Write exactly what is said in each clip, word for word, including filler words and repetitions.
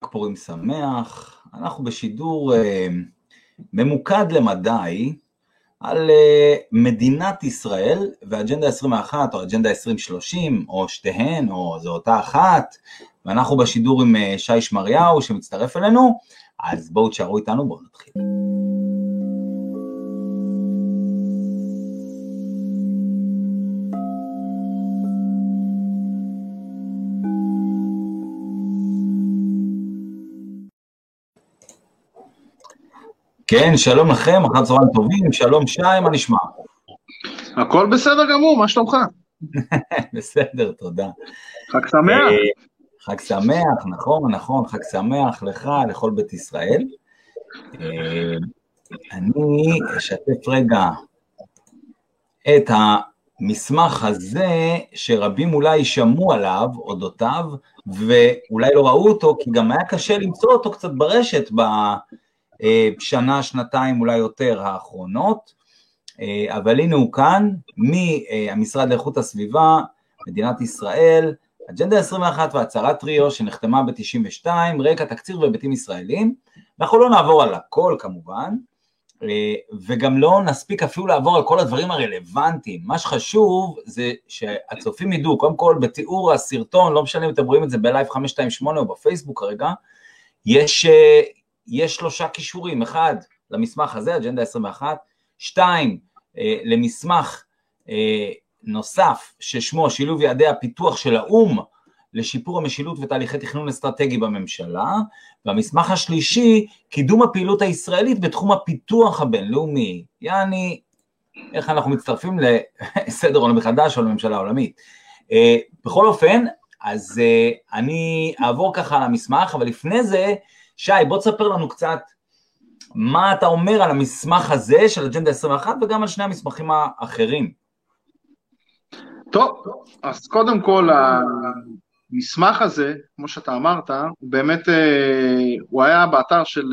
פורים שמח, אנחנו בשידור אה, ממוקד למדי על אה, מדינת ישראל ואג'נדה עשרים ואחת או אג'נדה עשרים שלושים או שתיהן או זו אותה אחת, ואנחנו בשידור עם אה, שי שמריהו שמצטרף אלינו, אז בואו תשארו איתנו, בואו נתחיל. כן, שלום לכם, אחר צהריים טובים, שלום שי, מה נשמע? הכל בסדר גמור, מה שלומך? בסדר, תודה. חג שמח. חג שמח, נכון, נכון, חג שמח לך, לכל בית ישראל. אני אשתף רגע את המסמך הזה, שרבים אולי שמעו עליו, אודותיו, ואולי לא ראו אותו, כי גם היה קשה למצוא אותו קצת ברשת, ב... שנה, שנתיים, אולי יותר האחרונות, אבל הנה הוא כאן, מהמשרד לאיכות הסביבה, מדינת ישראל, אג'נדה עשרים ואחת והצהרת ריו שנחתמה ב-תשעים ושתיים, רקע תקציר והיבטים ישראלים, אנחנו לא נעבור על הכל כמובן, וגם לא נספיק אפילו לעבור על כל הדברים הרלוונטיים, מה שחשוב זה שהצופים ידעו, קודם כל בתיאור הסרטון, לא משנה אם אתם רואים את זה בלייב חמש שתיים שמונה או בפייסבוק כרגע, יש... יש שלושה קישורים, אחד למסמך הזה, אג'נדה עשרים ואחת, שתיים אה, למסמך אה, נוסף ששמו שילוב יעדי הפיתוח של האום לשיפור המשילות ותהליכי תכנון אסטרטגי בממשלה, והמסמך השלישי, קידום הפעילות הישראלית בתחום הפיתוח הבינלאומי, יעני, איך אנחנו מצטרפים לסדר עולם מחדש או לממשלה העולמית. אה, בכל אופן, אז אה, אני אעבור ככה על המסמך, אבל לפני זה, שי, בוא תספר לנו קצת מה אתה אומר על המסמך הזה של אג'נדה עשרים ואחת וגם על שני המסמכים האחרים. טוב, אז קודם כל המסמך הזה, כמו שאתה אמרת, הוא באמת, הוא היה באתר של,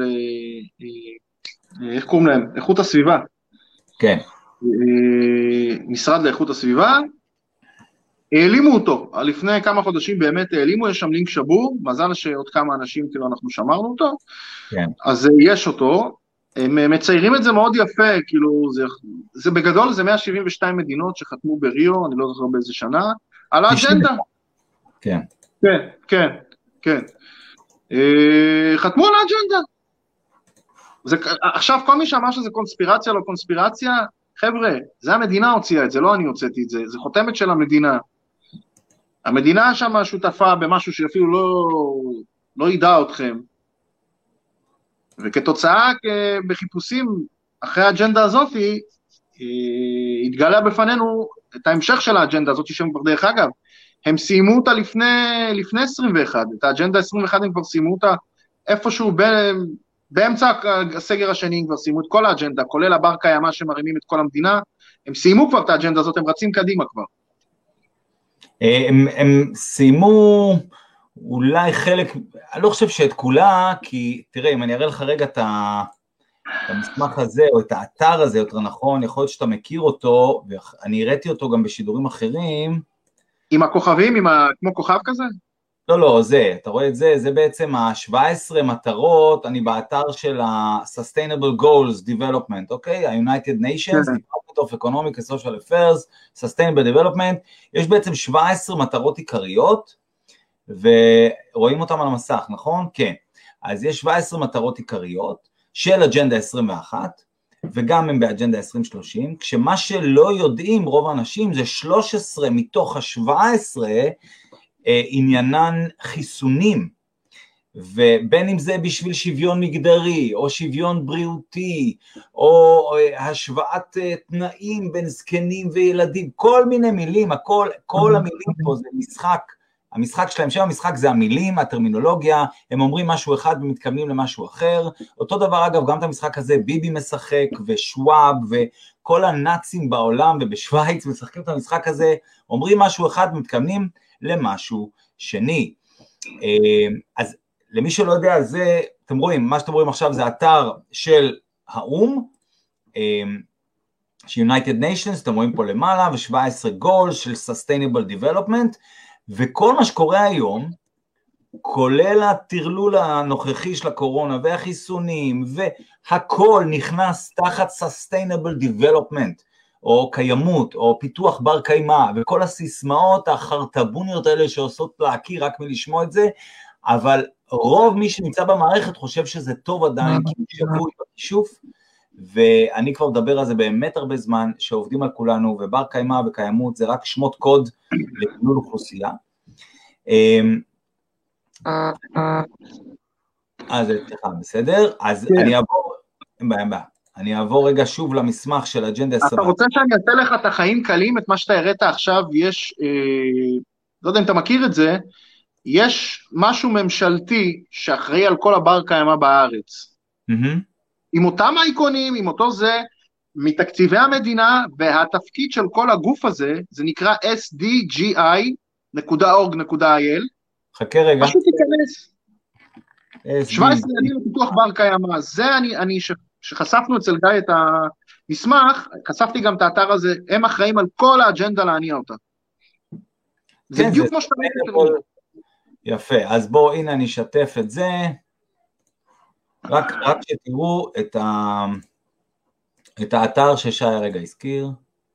איך קוראים להם? איכות הסביבה. כן. משרד לאיכות הסביבה, העלימו אותו, לפני כמה חודשים באמת העלימו, יש שם לינק שבור, מזל שעוד כמה אנשים כאילו אנחנו שמרנו אותו, כן. אז יש אותו, הם מציירים את זה מאוד יפה, כאילו זה, זה בגדול זה מאה שבעים ושתיים מדינות שחתמו בריו, אני לא זוכר באיזה שנה, על האג'נדה. כן. כן, כן, כן. חתמו על האג'נדה. זה, עכשיו כל מי שאמר שזה קונספירציה לא קונספירציה, חבר'ה, זה המדינה הוציאה את זה, לא אני הוצאתי את זה, זה חותמת של המדינה. המדינה שם שותפה במשהו שאפילו לא, לא ידע אתכם, וכתוצאה בחיפושים אחרי האג'נדה הזאת, התגלה בפנינו את ההמשך של האג'נדה הזאת, שהם כבר דרך אגב, הם סיימו אותה לפני, לפני עשרים ואחת, את האג'נדה עשרים ואחת הם כבר סיימו אותה איפשהו ב, באמצע הסגר השני, הם כבר סיימו את כל האג'נדה, כולל הבר קיימא שמרימים את כל המדינה, הם סיימו כבר את האג'נדה הזאת, הם רצים קדימה כבר. הם, הם סיימו אולי חלק, אני לא חושב שאת כולה, כי תראה, אם אני אראה לך רגע את המסמך הזה, או את האתר הזה, יותר נכון, יכול להיות שאתה מכיר אותו, ואני הראיתי אותו גם בשידורים אחרים. עם הכוכבים, עם ה... כמו כוכב כזה? לא, לא, זה, אתה רואה את זה, זה בעצם ה-שבע עשרה מטרות, אני באתר של ה-Sustainable Goals Development, אוקיי? ה-United Nations, Department of Economic and Social Affairs, Sustainable Development, יש בעצם שבע עשרה מטרות עיקריות, ורואים אותם על המסך, נכון? כן. אז יש שבע עשרה מטרות עיקריות של אג'נדה עשרים ואחת, וגם הם באג'נדה עשרים שלושים, כשמה שלא יודעים רוב האנשים זה שלוש עשרה מתוך ה-שבע עשרה, עניינן חיסונים, ובין אם זה בשביל שוויון מגדרי, או שוויון בריאותי, או השוואת תנאים בין זקנים וילדים, כל מיני מילים, הכל, כל המילים פה זה משחק, המשחק שלהם, שם המשחק זה המילים, הטרמינולוגיה, הם אומרים משהו אחד ומתכוונים למשהו אחר, אותו דבר אגב, גם את המשחק הזה, ביבי משחק, ושוואב, וכל הנאצים בעולם, ובשוויץ משחקים את המשחק הזה, אומרים משהו אחד ומתכוונים למשהו שני. אז למי שלא יודע, זה, אתם רואים, מה שאתם רואים עכשיו זה אתר של האום, של United Nations, אתם רואים פה למעלה, ו-שבע עשרה goals של Sustainable Development, וכל מה שקורה היום, כולל הטרלול הנוכחי של הקורונה, והחיסונים, והכל נכנס תחת sustainable development, או קיימות, או פיתוח בר קיימא, וכל הסיסמאות החרטבוניות האלה שעושות להכיר רק מלשמוע את זה, אבל רוב מי שנמצא במערכת חושב שזה טוב עדיין, כי הוא שבוי בשישוף, ואני כבר מדבר על זה באמת הרבה זמן, שעובדים על כולנו, ובר קיימא וקיימות זה רק שמות קוד לכלול אוכלוסייה. אז סליחה, בסדר? אז אני אעבור, אני אעבור רגע שוב למסמך של אג'נדה עשרים. אתה רוצה שאני אעשה לך את החיים קלים, את מה שאתה הראת עכשיו, יש, לא יודע אם אתה מכיר את זה, יש משהו ממשלתי שאחראי על כל הבר קיימא בארץ. עם אותם אייקונים, עם אותו זה, מתקציבי המדינה, והתפקיד של כל הגוף הזה, זה נקרא אס די ג'י איי דוט אורג דוט איי אל. חכה רגע. פשוט תיכנס. שבע עשרה ימים לפיתוח בר קיימא. זה אני, אני ש, שחשפנו אצל גיא את המסמך, חשפתי גם את האתר הזה, הם אחראים על כל האג'נדה להניע אותה. זה כן, בדיוק זה כמו שאתה כל... יפה, אז בואו, הנה אני אשתף את זה. רק, רק שתראו את, ה... את האתר ששי הרגע הזכיר.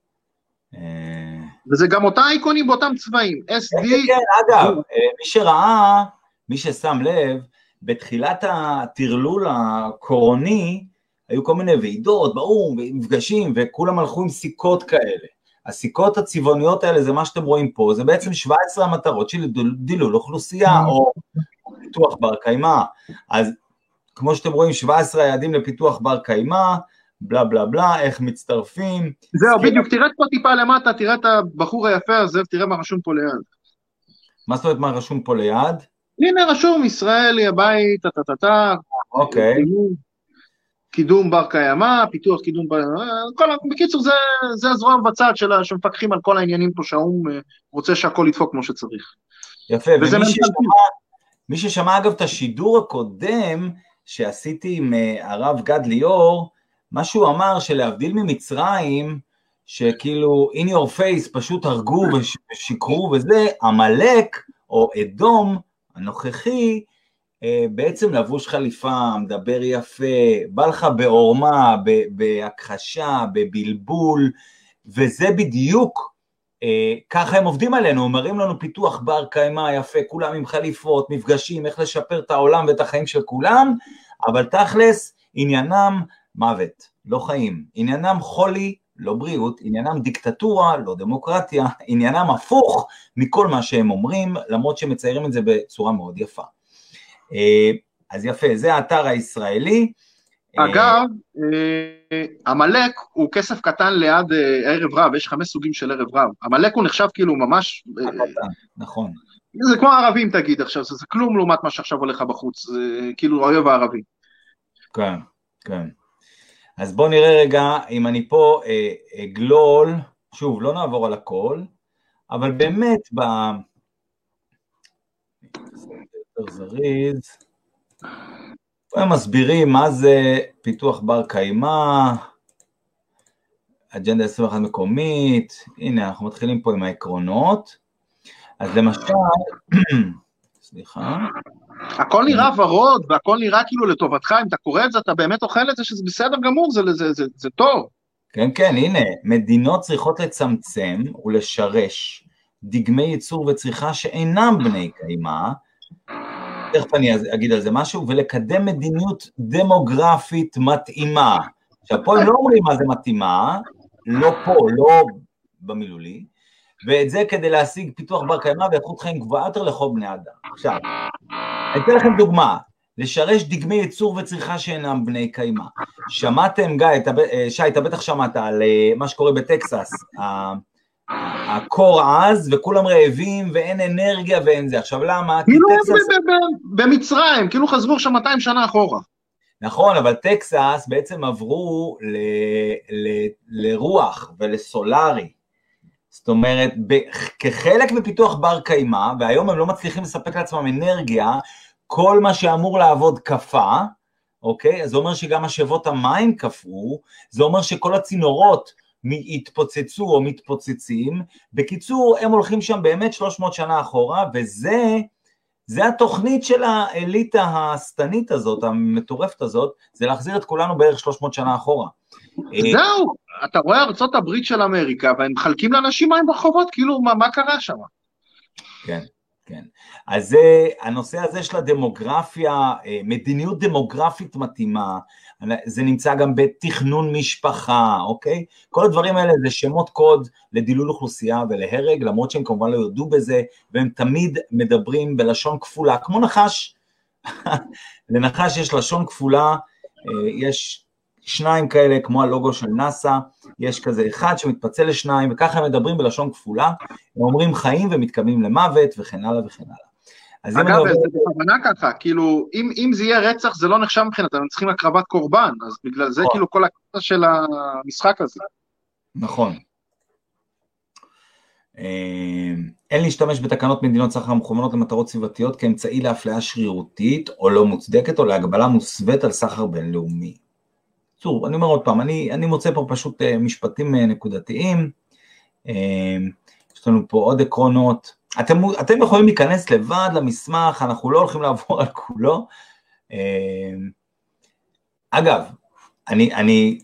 וזה גם אותה אייקונים באותם צבעים, אס די. כן, כן, אגב, מי שראה, מי ששם לב, בתחילת הטרלול הקורוני, היו כל מיני ועידות, באום, מפגשים, וכולם הלכו עם סיכות כאלה. הסיכות הצבעוניות האלה, זה מה שאתם רואים פה, זה בעצם שבע עשרה המטרות של דילול אוכלוסייה, או פיתוח בר קיימא. אז כמו שאתם רואים, שבע עשרה יעדים לפיתוח בר קיימא, בלה בלה בלה, איך מצטרפים. זהו, בדיוק, תראה פה טיפה למטה, תראה את הבחור היפה הזה, תראה מה רשום פה ליד. מה זאת אומרת מה רשום פה ליד? הנה רשום, ישראלי, הבית, טה-טה-טה. אוקיי. קידום בר קיימא, פיתוח קידום בר... בקיצור, זה, זה הזרוע המבצעת שלה, שמפקחים על כל העניינים פה, שהאום רוצה שהכל ידפוק כמו שצריך. יפה, ומי ששמע, מי ששמע אגב את השידור הקודם, שעשיתי עם הרב גד ליאור, מה שהוא אמר שלהבדיל ממצרים, שכאילו in your face פשוט הרגו ושיקרו וזה, המלאק או אדום הנוכחי, בעצם לבוש חליפה, מדבר יפה, בא לך בעורמה, בהכחשה, בבלבול, וזה בדיוק, ככה הם עובדים עלינו, אומרים לנו פיתוח בר קיימא יפה, כולם עם חליפות, מפגשים, איך לשפר את העולם ואת החיים של כולם, אבל תכלס עניינם מוות, לא חיים, עניינם חולי, לא בריאות, עניינם דיקטטורה, לא דמוקרטיה, עניינם הפוך מכל מה שהם אומרים, למרות שהם מציירים את זה בצורה מאוד יפה. אז יפה, זה האתר הישראלי. אגב, המלאק הוא כסף קטן ליד ערב רב, יש חמש סוגים של ערב רב. המלאק הוא נחשב כאילו ממש... נכון. זה כמו הערבים תגיד עכשיו, זה כלום לעומת מה שעכשיו הולך בחוץ, זה כאילו אויב הערבי. כן, כן. אז בוא נראה רגע, אם אני פה אגלול, שוב, לא נעבור על הכל, אבל באמת ב... יותר זריז, הם מסבירים מה זה פיתוח בר קיימא, אג'נדה עשרים ואחת מקומית, הנה אנחנו מתחילים פה עם העקרונות, אז למשל, סליחה, הכל נראה ורוד, והכל נראה כאילו לטובתך, אם אתה קורא את זה, אתה באמת אוכל את זה, שזה בסדר גמור, זה, זה, זה, זה טוב. כן, כן, הנה, מדינות צריכות לצמצם ולשרש דגמי ייצור וצריכה שאינם בני קיימא, תכף אני אגיד על זה משהו, ולקדם מדיניות דמוגרפית מתאימה. עכשיו, פה הם לא אומרים מה זה מתאימה, לא פה, לא במילולי, ואת זה כדי להשיג פיתוח בר קיימא ואיכות חיים גבוהה יותר לכל בני אדם. עכשיו, אני אתן לכם דוגמה, לשרש דגמי ייצור וצריכה שאינם בני קיימא. שמעתם, גיא, שי, אתה בטח שמעת על מה שקורה בטקסס, הקור עז וכולם רעבים ואין אנרגיה ואין זה. עכשיו למה? כאילו במצרים, כאילו חזרו שם מאתיים שנה אחורה. נכון, אבל טקסס בעצם עברו לרוח ולסולרי. זאת אומרת, כחלק מפיתוח בר קיימא, והיום הם לא מצליחים לספק לעצמם אנרגיה, כל מה שאמור לעבוד קפה, אוקיי? אז זה אומר שגם השבות המים קפאו, זה אומר שכל הצינורות התפוצצו או מתפוצצים, בקיצור, הם הולכים שם באמת שלוש מאות שנה אחורה, וזה זה התוכנית של האליטה השטנית הזאת, המטורפת הזאת, זה להחזיר את כולנו בערך שלוש מאות שנה אחורה. זהו, אתה רואה ארצות הברית של אמריקה, והם מחלקים לאנשים מים ברחובות, כאילו, מה, מה קרה שם? כן, כן. אז זה, הנושא הזה של הדמוגרפיה, מדיניות דמוגרפית מתאימה, זה נמצא גם בתכנון משפחה, אוקיי? כל הדברים האלה זה שמות קוד לדילול אוכלוסייה ולהרג, למרות שהם כמובן לא יודו בזה, והם תמיד מדברים בלשון כפולה, כמו נחש. לנחש יש לשון כפולה, יש שניים כאלה, כמו הלוגו של נאסא, יש כזה אחד שמתפצל לשניים, וככה הם מדברים בלשון כפולה, הם אומרים חיים ומתקדמים למוות, וכן הלאה וכן הלאה. אגב, עובר... זה בכוונה ככה, כאילו, אם, אם זה יהיה רצח, זה לא נחשב מבחינת, הם צריכים הקרבת קורבן, אז בגלל זה, כאילו, כל הקטע של המשחק הזה. נכון. אין להשתמש בתקנות מדינות סחר מכוונות למטרות סביבתיות, כאמצעי לאפליה שרירותית, או לא מוצדקת, או להגבלה מוסווית על סחר בינלאומי. צור, אני אומר עוד פעם, אני, אני מוצא פה פשוט משפטים נקודתיים, יש לנו פה עוד עקרונות, אתם, אתם יכולים להיכנס לבד למסמך, אנחנו לא הולכים לעבור על כולו, אגב, אני, אני,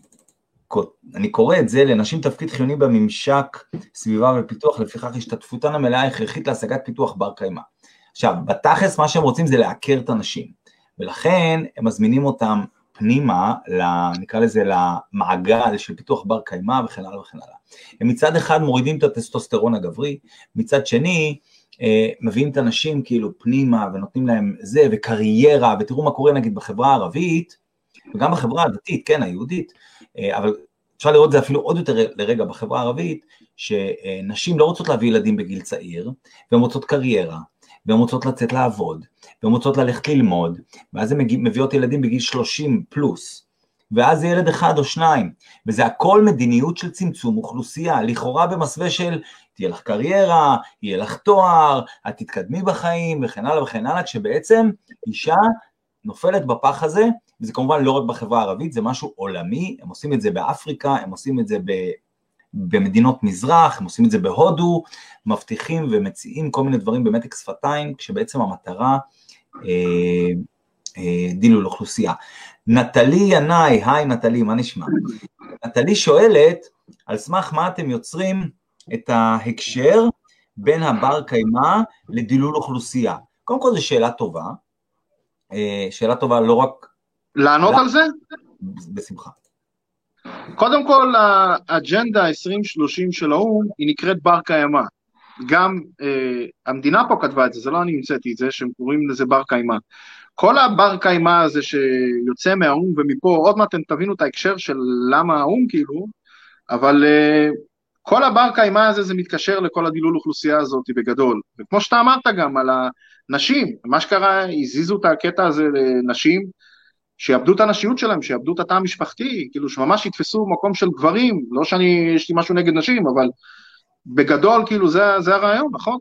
אני קורא את זה, לנשים תפקיד חיוני בממשק, סביבה ופיתוח, לפיכך השתתפותן המלאה הכרחית להשגת פיתוח בר קיימא. עכשיו, בתכלס מה שהם רוצים זה להכר את הנשים, ולכן הם מזמינים אותם, פנימה, נקרא לזה למעגל של פיתוח בר קיימא וכן הלאה וכן הלאה. הם מצד אחד מורידים את הטסטוסטרון הגברי, מצד שני מביאים את הנשים כאילו פנימה ונותנים להם זה וקריירה, ותראו מה קורה נגיד בחברה הערבית, וגם בחברה הדתית, כן, היהודית, אבל אפשר לראות את זה אפילו עוד יותר לרגע בחברה הערבית, שנשים לא רוצות להביא ילדים בגיל צעיר, והן רוצות קריירה, והן רוצות לצאת לעבוד, והן רוצות ללכת ללמוד, ואז הן מביאות ילדים בגיל שלושים פלוס, ואז זה ילד אחד או שניים, וזה הכל מדיניות של צמצום אוכלוסייה, לכאורה במסווה של תהיה לך קריירה, יהיה לך תואר, את תתקדמי בחיים, וכן הלאה וכן הלאה, כשבעצם אישה נופלת בפח הזה, וזה כמובן לא רק בחברה הערבית, זה משהו עולמי, הם עושים את זה באפריקה, הם עושים את זה ב... במדינות מזרח, הם עושים את זה בהודו, מבטיחים ומציעים כל מיני דברים במתק שפתיים, כשבעצם המטרה אה, אה, דילול אוכלוסייה. נטלי ינאי, היי נטלי, מה נשמע? נטלי שואלת, על סמך מה אתם יוצרים את ההקשר בין הבר קיימא לדילול אוכלוסייה? קודם כל זו שאלה טובה, אה, שאלה טובה לא רק... לענות לא... על זה? בשמחה. קודם כל, האג'נדה עשרים שלושים של האו"ם, היא נקראת בר קיימא. גם אה, המדינה פה כתבה את זה, זה לא אני המצאתי את זה, שהם קוראים לזה בר קיימא. כל הבר קיימא הזה שיוצא מהאו"ם ומפה, עוד מעט אתם תבינו את ההקשר של למה האו"ם כאילו, אבל אה, כל הבר קיימא הזה זה מתקשר לכל הדילול אוכלוסייה הזאת בגדול. וכמו שאתה אמרת גם על הנשים, מה שקרה, הזיזו את הקטע הזה לנשים, שיאבדו את הנשיות שלהם, שיאבדו את התא המשפחתי, כאילו שממש יתפסו מקום של גברים, לא שאני, יש לי משהו נגד נשים, אבל בגדול, כאילו, זה, זה הרעיון, נכון?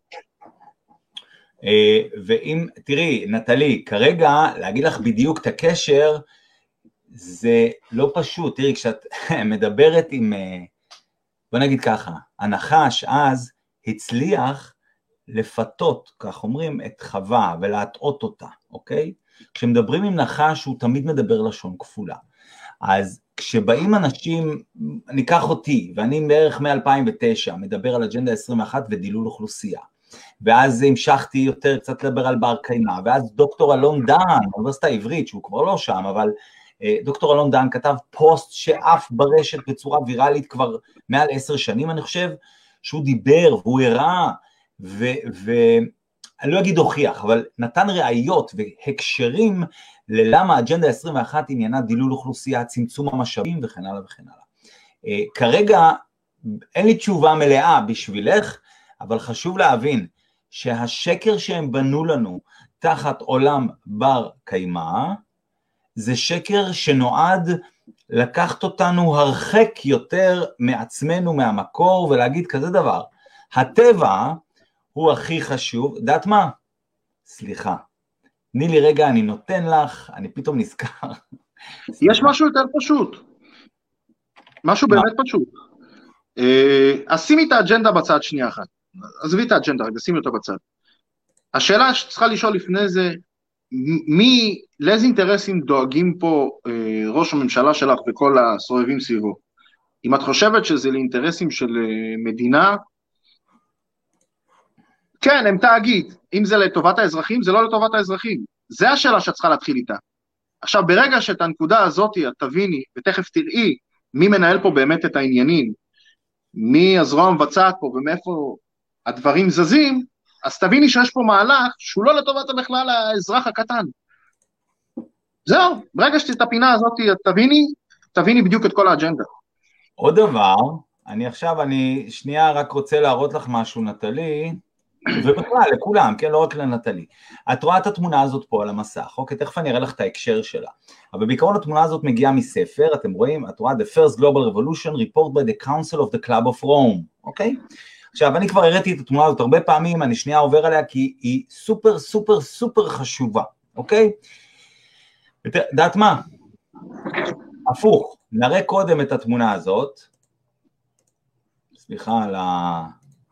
ואם, תראי, נטלי, כרגע, להגיד לך בדיוק את הקשר, זה לא פשוט, תראי, כשאת מדברת עם, בוא נגיד ככה, הנחש אז הצליח לפתות, כך אומרים, את חווה ולהטעות אותה, אוקיי? כשמדברים עם נחש הוא תמיד מדבר לשון כפולה, אז כשבאים אנשים, ניקח אותי, ואני בערך מ-אלפיים ותשע מדבר על אג'נדה עשרים ואחת ודילול אוכלוסייה, ואז המשכתי יותר קצת לדבר על בר קיימא, ואז דוקטור אלון דן, האוניברסיטה העברית, שהוא כבר לא שם, אבל דוקטור אלון דן כתב פוסט שאף ברשת בצורה ויראלית כבר מעל עשר שנים, אני חושב, שהוא דיבר והוא הראה, ו... ו אני לא אגיד הוכיח, אבל נתן ראיות והקשרים ללמה האג'נדה עשרים ואחת עניינה דילול אוכלוסייה, צמצום המשאבים וכן הלאה וכן הלאה. כרגע אין לי תשובה מלאה בשבילך, אבל חשוב להבין שהשקר שהם בנו לנו תחת עולם בר קיימא, זה שקר שנועד לקחת אותנו הרחק יותר מעצמנו, מהמקור, ולהגיד כזה דבר, הטבע הוא הכי חשוב, דעת מה? סליחה, תני לי רגע, אני נותן לך, אני פתאום נזכר. יש משהו יותר פשוט, משהו באמת פשוט. אז שימי את האג'נדה בצד שנייה אחת, עזבי את האג'נדה, רגע, שימי אותה בצד. השאלה שצריכה לשאול לפני זה, מי, לאיזה אינטרסים דואגים פה אה, ראש הממשלה שלך וכל הסובבים סביבו? אם את חושבת שזה לאינטרסים של אה, מדינה, כן, הם תאגיד. אם זה לטובת האזרחים, זה לא לטובת האזרחים. זה השאלה שאת צריכה להתחיל איתה. עכשיו, ברגע שאת הנקודה הזאת את תביני, ותכף תראי מי מנהל פה באמת את העניינים, מי הזרוע המבצעת פה ומאיפה הדברים זזים, אז תביני שיש פה מהלך שהוא לא לטובת בכלל האזרח הקטן. זהו, ברגע שאת הפינה הזאת תביני, תביני בדיוק את כל האג'נדה. עוד דבר, אני עכשיו, אני שנייה רק רוצה להראות לך משהו, נטלי, ובכלל, לכולם, כן, לא רק לנטלי. את רואה את התמונה הזאת פה על המסך, אוקיי, תכף אני אראה לך את ההקשר שלה. אבל בעיקרון התמונה הזאת מגיעה מספר, אתם רואים, את רואה, The First Global Revolution Report by the Council of the Club of Rome, אוקיי? עכשיו, אני כבר הראיתי את התמונה הזאת הרבה פעמים, אני שנייה עובר עליה, כי היא סופר סופר סופר חשובה, אוקיי? דעת מה? הפוך, נראה קודם את התמונה הזאת, סליחה על ה...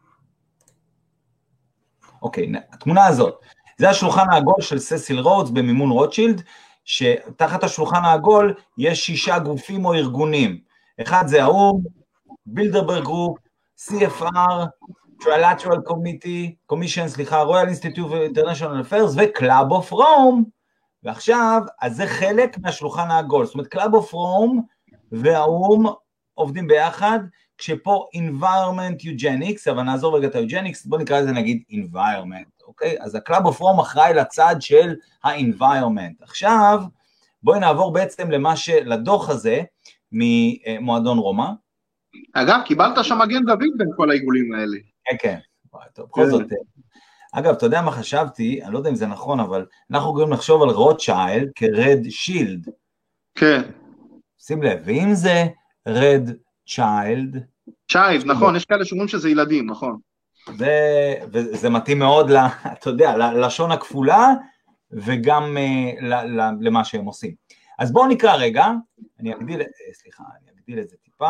אוקיי, התמונה הזאת, זה השולחן העגול של ססיל רודס במימון רוטשילד, שתחת השולחן העגול יש שישה גופים או ארגונים, אחד זה האו"ם, בילדרברג גרופ, סי אף אר, Trilateral Committee, Commission, סליחה, Royal Institute of International Affairs ו-Club of Rome, ועכשיו, אז זה חלק מהשולחן העגול, זאת אומרת, Club of Rome והאו"ם עובדים ביחד, כשפה environment eugenics, אבל נעזור רגע את ה-eugenics, בוא נקרא לזה נגיד environment, אוקיי? אז ה-Club of Rome אחראי לצד של ה-environment. עכשיו, בואי נעבור בעצם למה ש... לדוח הזה ממועדון רומא. אגב, קיבלת שם מגן דוד בין כל העיגולים האלה. כן, כן. טוב, בכל זאת. אגב, אתה יודע מה חשבתי, אני לא יודע אם זה נכון, אבל אנחנו יכולים לחשוב על רוטשילד כרד שילד. כן. שים לב, ואם זה רד צ'יילד, צ'יילד, נכון, יש כאלה שאומרים שזה ילדים, נכון. זה, וזה מתאים מאוד, אתה יודע, ללשון הכפולה, וגם למה שהם עושים. אז בואו נקרא רגע, אני אגדיל, סליחה, אני אגדיל את זה טיפה.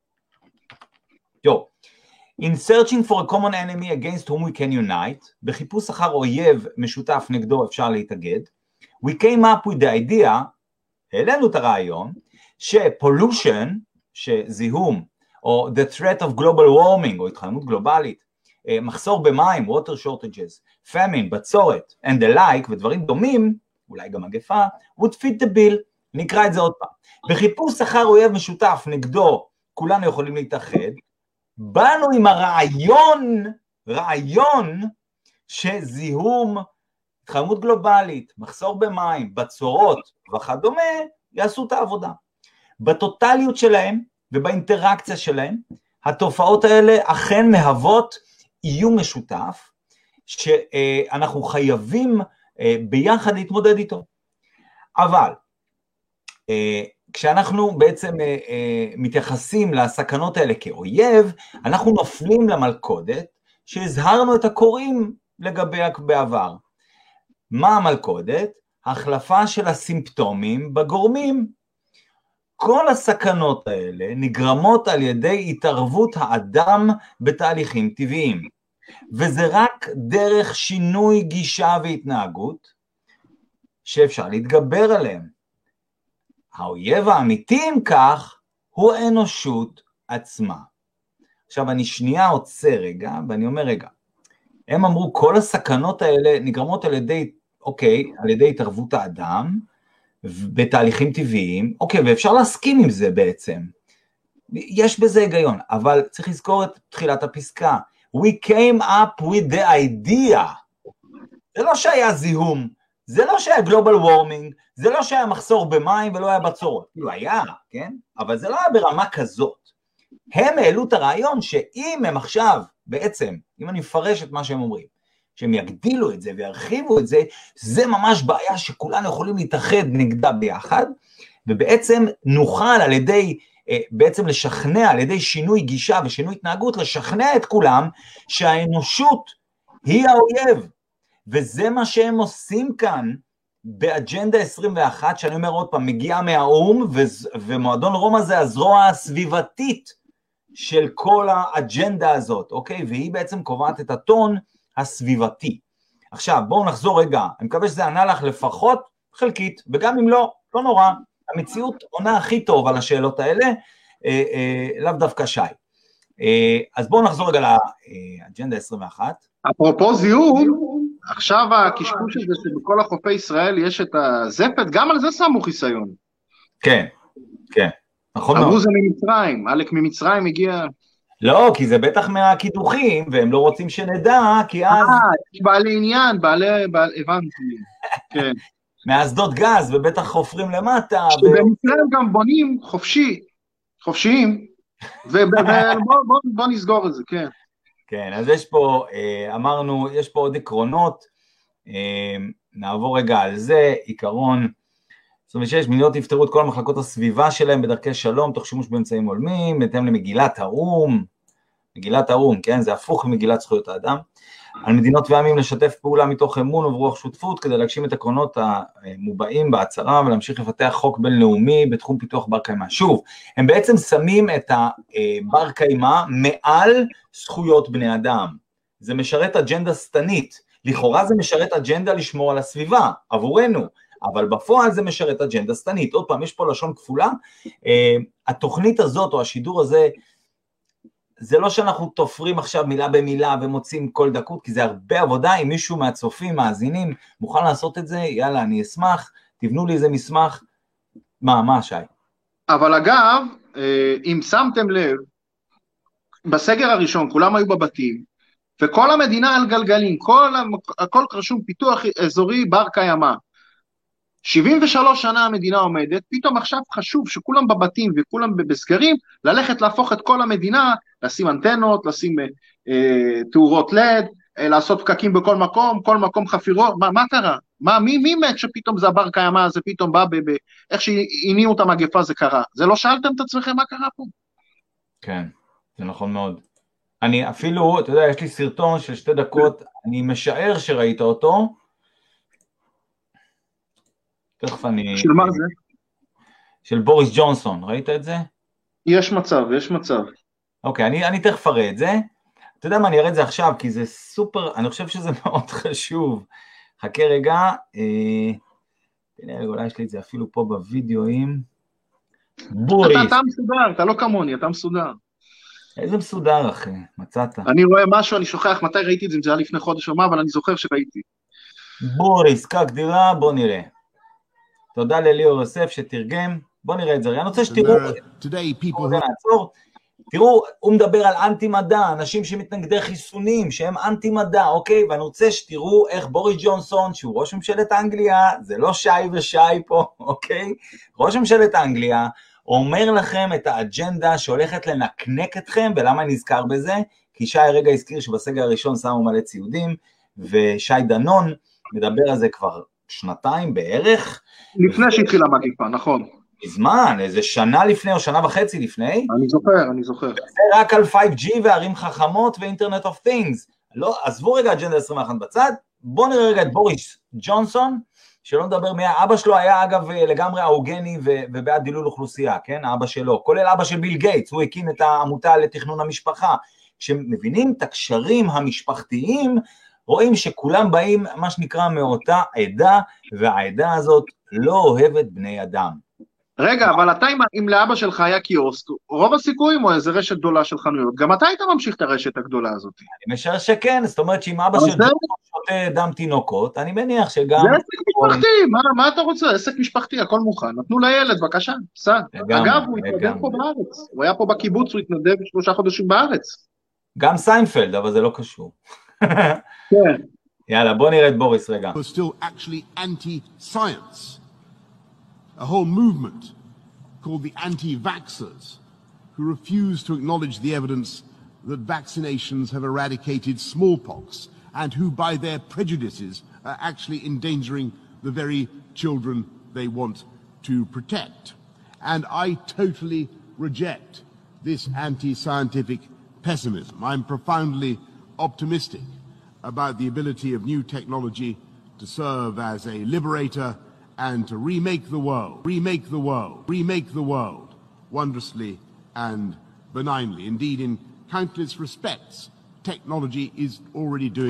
יו, In searching for a common enemy against whom we can unite, בחיפוש אחר אויב משותף נגדו אפשר להתאגד, we came up with the idea, העלינו את הרעיון, ש-pollution, שזיהום, או the threat of global warming, או התחממות גלובלית, מחסור במים, water shortages, famine, בצורת, and the like, ודברים דומים, אולי גם מגפה, would fit the bill, נקרא את זה עוד פעם. בחיפוש אחר אויב משותף נגדו, כולנו יכולים להתאחד, באנו עם הרעיון, רעיון, שזיהום, התחממות גלובלית, מחסור במים, בצורות וכדומה, יעשו את העבודה. בטוטליות שלהם ובאינטראקציה שלהם, התופעות האלה אכן מהוות איום משותף, שאנחנו חייבים ביחד להתמודד איתו. אבל, כשאנחנו בעצם מתייחסים לסכנות האלה כאויב, אנחנו נופלים למלכודת, שהזהרנו את הקוראים לגביה בעבר. מה המלכודת? החלפה של הסימפטומים בגורמים. כל הסכנות האלה נגרמות על ידי התערבות האדם בתהליכים טבעיים, וזה רק דרך שינוי גישה והתנהגות שאפשר להתגבר עליהם. האויב האמיתי אם כך הוא האנושות עצמה. עכשיו אני שנייה עוצר רגע ואני אומר רגע, הם אמרו כל הסכנות האלה נגרמות על ידי, אוקיי, על ידי התערבות האדם, בתהליכים טבעיים, אוקיי, ואפשר להסכים עם זה בעצם, יש בזה היגיון, אבל צריך לזכור את תחילת הפסקה, we came up with the idea, זה לא שהיה זיהום, זה לא שהיה global warming, זה לא שהיה מחסור במים ולא היה בצורת, כאילו היה, כן? אבל זה לא היה ברמה כזאת, הם העלו את הרעיון שאם הם עכשיו, בעצם, אם אני מפרש את מה שהם אומרים, שהם יגדילו את זה וירחיבו את זה, זה ממש בעיה שכולנו יכולים להתאחד נגדה ביחד, ובעצם נוכל על ידי, בעצם לשכנע, על ידי שינוי גישה ושינוי התנהגות, לשכנע את כולם שהאנושות היא האויב, וזה מה שהם עושים כאן באג'נדה עשרים ואחת, שאני אומר עוד פעם, מגיעה מהאו"ם, ומועדון רומא זה הזרוע הסביבתית של כל האג'נדה הזאת, אוקיי? והיא בעצם קובעת את הטון, הסביבתי. עכשיו, בואו נחזור רגע, אני מקווה שזה ענה לך לפחות חלקית, וגם אם לא, לא נורא, המציאות עונה הכי טוב על השאלות האלה, אה, אה, לאו דווקא שי. אה, אז בואו נחזור רגע לאג'נדה עשרים ואחת. אפרופו זיהום, עכשיו הקשקוש הזה שבכל החופי ישראל יש את הזפת, גם על זה שמו חיסיון. כן, כן, נכון מאוד. אמרו זה ממצרים, אלק ממצרים הגיע... לא, כי זה בטח מהקידוחים, והם לא רוצים שנדע, כי אז... אה, יש בעלי עניין, בעלי... הבנתי, כן. מהאסדות גז, ובטח חופרים למטה. שבמצרים גם בונים חופשי, חופשיים, ובוא נסגור את זה, כן. כן, אז יש פה, אמרנו, יש פה עוד עקרונות, נעבור רגע על זה, עיקרון, עשרים ושש, מדינות יפתרו את כל המחלקות הסביבה שלהם בדרכי שלום, תוך שימוש באמצעים הולמים, בהתאם למגילת האו"ם, מגילת האו"ם, כן, זה הפוך ממגילת זכויות האדם, על מדינות ועמים לשתף פעולה מתוך אמון וברוח שותפות, כדי להגשים את עקרונות המובעים בהצהרה, ולהמשיך לפתח חוק בינלאומי בתחום פיתוח בר קיימא. שוב, הם בעצם שמים את הבר קיימא מעל זכויות בני אדם. זה משרת אג'נדה סתנית, לכאורה זה משרת אג'נדה לשמור על הסביבה, עבורנו, אבל בפועל זה משרת אג'נדה סתנית. עוד פעם, יש פה לשון כפולה, התוכנית הזאת או השידור הזה, זה לא שאנחנו תופרים עכשיו מילה במילה ומוצאים כל דקות, כי זה הרבה עבודה. אם מישהו מהצופים, מאזינים, מוכן לעשות את זה, יאללה, אני אשמח, תבנו לי איזה מסמך. מה, מה, שי? אבל אגב, אם שמתם לב, בסגר הראשון כולם היו בבתים, וכל המדינה על גלגלים, כל, הכל רשום פיתוח אזורי בר קיימא. שבעים ושלוש שנה המדינה עומדת, פתאום עכשיו חשוב שכולם בבתים וכולם בסגרים, ללכת להפוך את כל המדינה, לשים אנטנות, לשים אה, תאורות לד, אה, לעשות פקקים בכל מקום, כל מקום חפירות, מה, מה קרה? מה, מי, מי מת שפתאום זה הבר קיימא, זה פתאום בא, ב, ב, איך שהניעו את המגפה זה קרה? זה לא שאלתם את עצמכם מה קרה פה? כן, זה נכון מאוד. אני אפילו, אתה יודע, יש לי סרטון של שתי דקות, אני משער שראית אותו, תכף אני... של מה זה? של בוריס ג'ונסון, ראית את זה? יש מצב, יש מצב. אוקיי, אני, אני תכף אראה את זה. אתה יודע מה, אני אראה את זה עכשיו, כי זה סופר, אני חושב שזה מאוד חשוב. חכה רגע, אה, תראה, אולי יש לי את זה אפילו פה בווידאוים. בוריס. אתה, אתה מסודר, אתה לא כמוני, אתה מסודר. איזה מסודר, אחי, מצאת. אני רואה משהו, אני שוכח מתי ראיתי את זה, אם זה היה לפני חודש או מה, אבל אני זוכר שראיתי. בוריס, כך דירה, בוא נראה. תודה לליאור יוסף שתרגם, בוא נראה את זה, אני רוצה שתראו, נעצור, תראו, הוא מדבר על אנטי מדע, אנשים שמתנגדי חיסונים, שהם אנטי מדע, אוקיי, ואני רוצה שתראו איך בוריס ג'ונסון, שהוא ראש ממשלת אנגליה, זה לא שי ושי פה, אוקיי, ראש ממשלת אנגליה, אומר לכם את האג'נדה שהולכת לנקנק אתכם, ולמה אני נזכר בזה? כי שי רגע הזכיר שבסגר הראשון שמו מלא ציודים, ושי דנון מדבר על זה כבר שנתיים בערך. לפני שהתחילה המגפה, נכון. מזמן, איזה שנה לפני או שנה וחצי לפני. אני זוכר, אני זוכר. זה רק על פייב ג'י וערים חכמות ואינטרנט אוף טינגס. לא, עזבו רגע אג'נדה עשרים ואחת בצד, בואו נראה רגע את בוריס ג'ונסון, שלא נדבר מי, אבא שלו היה אגב לגמרי אהוגני ובעד דילול אוכלוסייה, כן, אבא שלו, כולל אבא של ביל גייטס, הוא הקים את העמותה לתכנון המשפחה. כשמבינים את הקשרים המשפחתיים, רואים שכולם באים, מה שנקרא, מאותה עדה, והעדה הזאת לא אוהבת בני אדם. רגע, אבל אתה, אם לאבא שלך היה קיוסק, רוב הסיכויים או איזה רשת גדולה של חנויות, גם אתה היית ממשיך את הרשת הגדולה הזאת. אני משער שכן, זאת אומרת שאם אבא של שותה דם תינוקות, אני מניח שגם... זה עסק משפחתי, מה, מה אתה רוצה? עסק משפחתי, הכל מוכן. נתנו לילד, בבקשה, סע. אגב, הוא התנדב פה בארץ, הוא היה פה בקיבוץ, הוא התנדב שלושה חודשים בארץ. גם סיינפלד, אבל זה לא קשור. כן. יאללה, בוא נראה את בוריס רגע. We're still actually anti-science. A whole movement called the anti-vaxxers who refuse to acknowledge the evidence that vaccinations have eradicated smallpox and who by their prejudices are actually endangering the very children they want to protect. And I totally reject this anti-scientific pessimism. I'm profoundly optimistic about the ability of new technology to serve as a liberator and to remake the world, remake the world, remake the world wondrously and benignly. Indeed, in countless respects, technology is already doing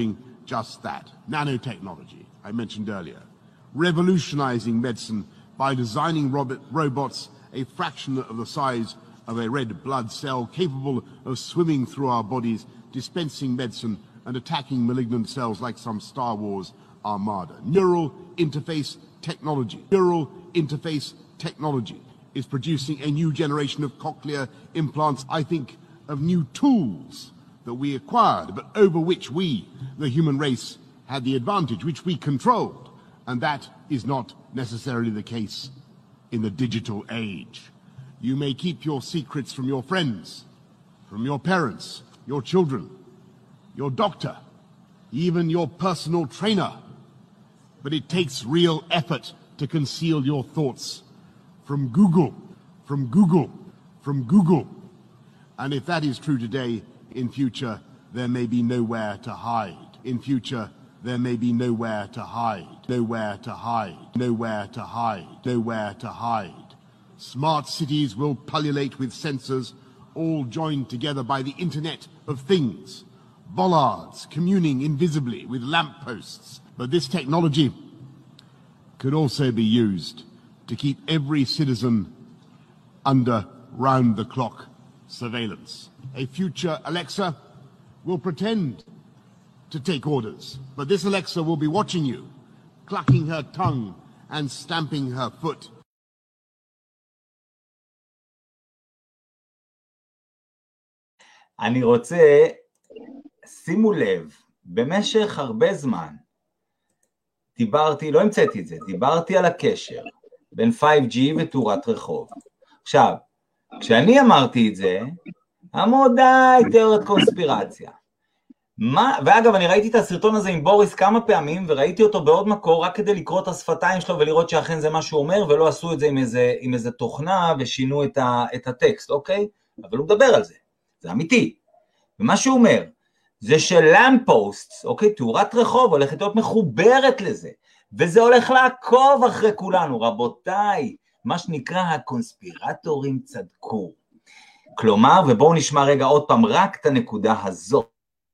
just that. Nanotechnology, I mentioned earlier, revolutionizing medicine by designing robot, robots a fraction of the size of a red blood cell, capable of swimming through our bodies, dispensing medicine and attacking malignant cells like some Star Wars armada. Neural interface technology. Neural interface technology is producing a new generation of cochlear implants. I think of new tools that we acquired, but over which we, the human race, had the advantage, which we controlled. And that is not necessarily the case in the digital age. You may keep your secrets from your friends, from your parents, your children, your doctor, even your personal trainer. But it takes real effort to conceal your thoughts from Google, from Google, from Google. And if that is true today, in future, there may be nowhere to hide. In future, there may be nowhere to hide, nowhere to hide, nowhere to hide, nowhere to hide. Smart cities will pullulate with sensors, all joined together by the Internet of Things. Bollards communing invisibly with lampposts. But this technology could also be used to keep every citizen under round-the-clock surveillance. A future Alexa will pretend to take orders, but this Alexa will be watching you, clucking her tongue and stamping her foot. אני רוצה, שימו לב, במשך הרבה זמן, דיברתי, לא המצאתי את זה, דיברתי על הקשר בין פייב ג'י ותאורת רחוב. עכשיו, כשאני אמרתי את זה, אמרו די, תיאוריית קונספירציה. מה, ואגב, אני ראיתי את הסרטון הזה עם בוריס כמה פעמים, וראיתי אותו בעוד מקור, רק כדי לקרוא את השפתיים שלו ולראות שאכן זה מה שהוא אומר, ולא עשו את זה עם איזה, עם איזה תוכנה, ושינו את, ה, את הטקסט, אוקיי? אבל הוא מדבר על זה, זה אמיתי. ומה שהוא אומר, זה שלאמפוסט, אוקיי, תאורת רחוב הולכת להיות מחוברת לזה, וזה הולך לעקוב אחרי כולנו, רבותיי, מה שנקרא הקונספירטורים צדקו. כלומר, ובואו נשמע רגע עוד פעם רק את הנקודה הזאת.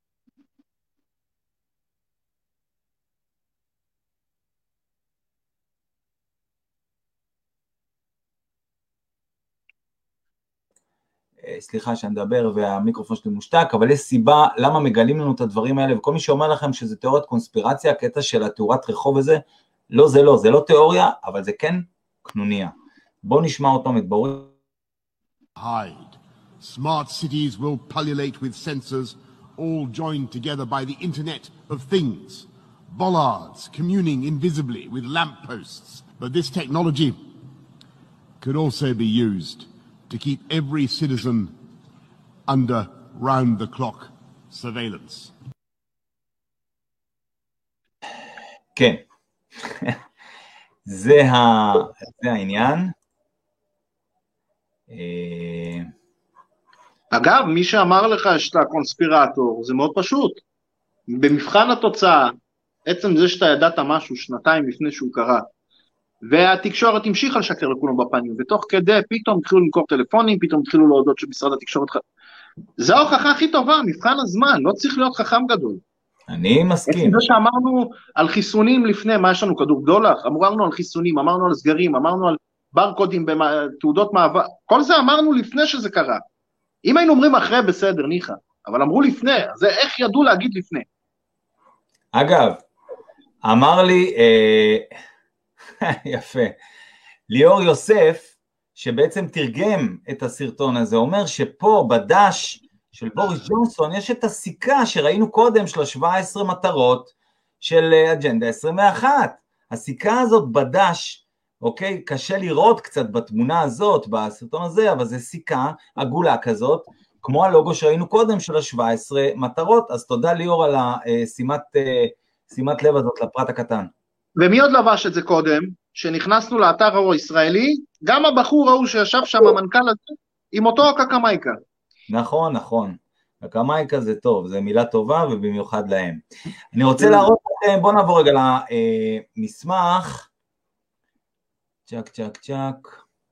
סליחה שאני מדבר והמיקרופון שלי מושתק, אבל יש סיבה למה מגלים לנו את הדברים האלה, וכל מי שאומר לכם שזה תיאוריית קונספירציה, הקטע של התאורת רחוב הזה, לא זה לא, זה לא תיאוריה, אבל זה כן קנוניה. בואו נשמע עוד פעם את בוריס. Hide. Smart cities will pullulate with sensors, all joined together by the Internet of Things. Bollards communing invisibly with lampposts. But this technology could also be used to keep every citizen under round-the-clock surveillance. כן, זה, ה... זה העניין. אגב, מי שאמר לך שאתה קונספירטור, זה מאוד פשוט. במבחן התוצאה, עצם זה שאתה ידעת משהו שנתיים לפני שהוא קרה, והתקשורת המשיכה לשקר לכולם בפנים, ותוך כדי פתאום התחילו למכור טלפונים, פתאום התחילו להודות שמשרד התקשורת... זה ההוכחה הכי טובה, מבחן הזמן, לא צריך להיות חכם גדול. אני מסכים. זה שאמרנו על חיסונים לפני, מה יש לנו, כדור בדולח, אמרנו על חיסונים, אמרנו על סגרים, אמרנו על ברקודים בתעודות מעבר, כל זה אמרנו לפני שזה קרה. אם היינו אומרים אחרי, בסדר, ניחא, אבל אמרו לפני, אז איך ידעו להגיד לפני? אגב, אמר לי... אה... יפה. ליאור יוסף, שבעצם תרגם את הסרטון הזה, אומר שפה בדש של בוריס ג'ונסון יש את הסיכה שראינו קודם של שבע עשרה מטרות של אג'נדה עשרים ואחת. הסיכה הזאת בדש, אוקיי, קשה לראות קצת בתמונה הזאת, בסרטון הזה, אבל זה סיכה עגולה כזאת, כמו הלוגו שראינו קודם של שבע עשרה מטרות. אז תודה ליאור על השימת, שימת לב הזאת לפרט הקטן. ומי עוד לבש את זה קודם? שנכנסנו לאתר הישראלי, גם הבחור ההוא שישב שם, המנכ"ל הזה, עם אותו קקמייקה. נכון, נכון. קקמייקה זה טוב, זה מילה טובה ובמיוחד להם. אני רוצה להראות לכם, בואו נעבור רגע למסמך. צ'ק, צ'ק, צ'ק.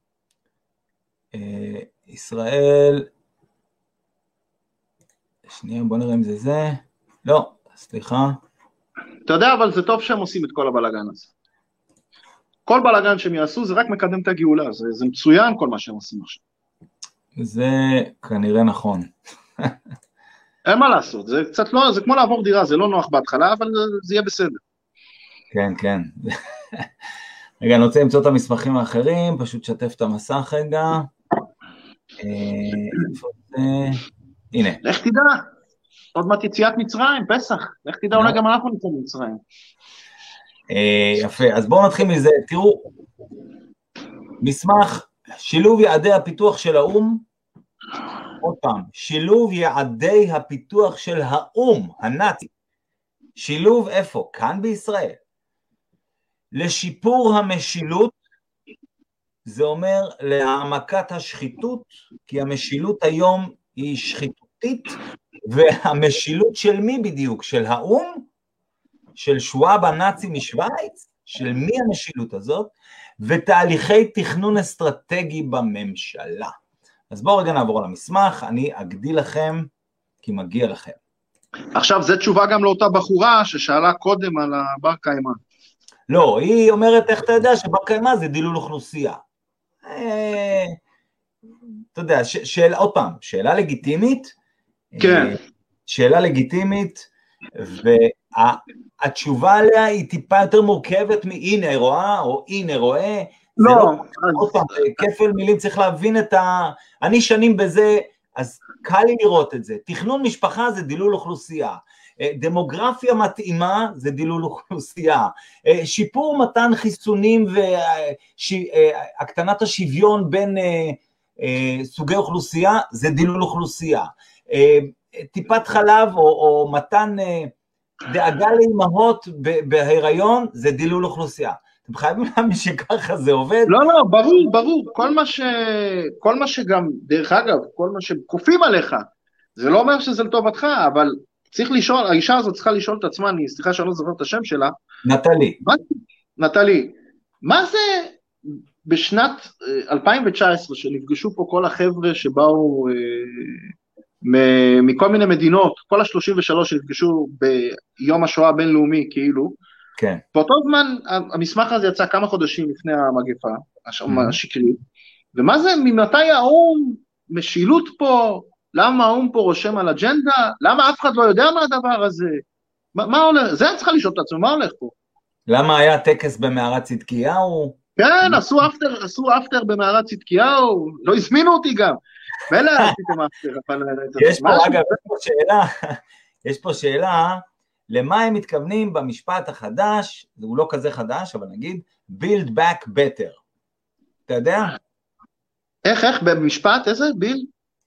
ישראל. שנייה, בואו נראה אם זה זה. לא, סליחה. אתה יודע, אבל זה טוב שהם עושים את כל הבלגן הזה. כל בלגן שהם יעשו זה רק מקדם את הגאולה, זה, זה מצוין כל מה שהם עושים עכשיו. זה כנראה נכון. אין מה לעשות, זה קצת לא, זה כמו לעבור דירה, זה לא נוח בהתחלה, אבל זה, זה יהיה בסדר. כן, כן. רגע, אני רוצה למצוא את המסמכים האחרים, פשוט שתף את המסך רגע. הנה. לך תדע, עוד מעט יציאת מצרים, פסח, לך תדע, אולי גם אנחנו נצא ממצרים. יפה, אז בואו נתחיל מזה, תראו, מסמך שילוב יעדי הפיתוח של האום, עוד פעם, שילוב יעדי הפיתוח של האום, הנאצי, שילוב איפה? כאן בישראל. לשיפור המשילות, זה אומר להעמקת השחיתות, כי המשילות היום היא שחיתותית, והמשילות של מי בדיוק? של האום? של שוואב הנאצי משוויץ? של מי המשילות הזאת? ותהליכי תכנון אסטרטגי בממשלה. אז בואו רגע נעבור על המסמך, אני אגדיל לכם, כי מגיע לכם. עכשיו, זו תשובה גם לאותה בחורה ששאלה קודם על הבר קיימא. לא, היא אומרת, איך אתה יודע שבר קיימא זה דילול אוכלוסייה. אתה יודע, שאלה, עוד פעם, שאלה לגיטימית, כן. שאלה לגיטימית, והתשובה עליה היא טיפה יותר מורכבת מהנה רואה, או הנה רואה, לא. עוד פעם, כפל מילים צריך להבין את ה... אני שנים בזה, אז קל לי לראות את זה. תכנון משפחה זה דילול אוכלוסייה. דמוגרפיה מתאימה זה דילול אוכלוסייה, שיפור מתן חיסונים והקטנת השוויון בין סוגי אוכלוסייה זה דילול אוכלוסייה, טיפת חלב או, או מתן דאגה לאמהות בהיריון זה דילול אוכלוסייה. אתם חייבים להאמין שככה זה עובד? לא, לא, ברור, ברור, כל מה ש... כל מה שגם, דרך אגב, כל מה שכופים עליך, זה לא אומר שזה לטובתך, אבל צריך לשאול, האישה הזאת צריכה לשאול את עצמה, אני סליחה שאני לא זוכר את השם שלה. נטלי. מה, נטלי, מה זה בשנת אלפיים תשע עשרה, שנפגשו פה כל החבר'ה שבאו אה, מ- מכל מיני מדינות, כל ה-שלושים ושלוש שנפגשו ביום השואה הבינלאומי, כאילו, כן. באותו זמן, המסמך הזה יצא כמה חודשים לפני המגפה, mm-hmm. השקרית, ומה זה, ממתי האום, משילות פה, למה האום פה רושם על אג'נדה? למה אף אחד לא יודע מה הדבר הזה? מה, מה הולך? זה צריכה לשאול את עצמו, מה הולך פה? למה היה טקס במערת צדקיהו? כן, עשו אפטר, עשו אפטר במערת צדקיהו, לא הזמינו אותי גם. ואלה עשיתם אפטר. יש פה, אגב, יש פה שאלה, יש פה שאלה, למה הם מתכוונים במשפט החדש, הוא לא כזה חדש, אבל נגיד, build back better. אתה יודע? איך, איך, במשפט, איזה? build?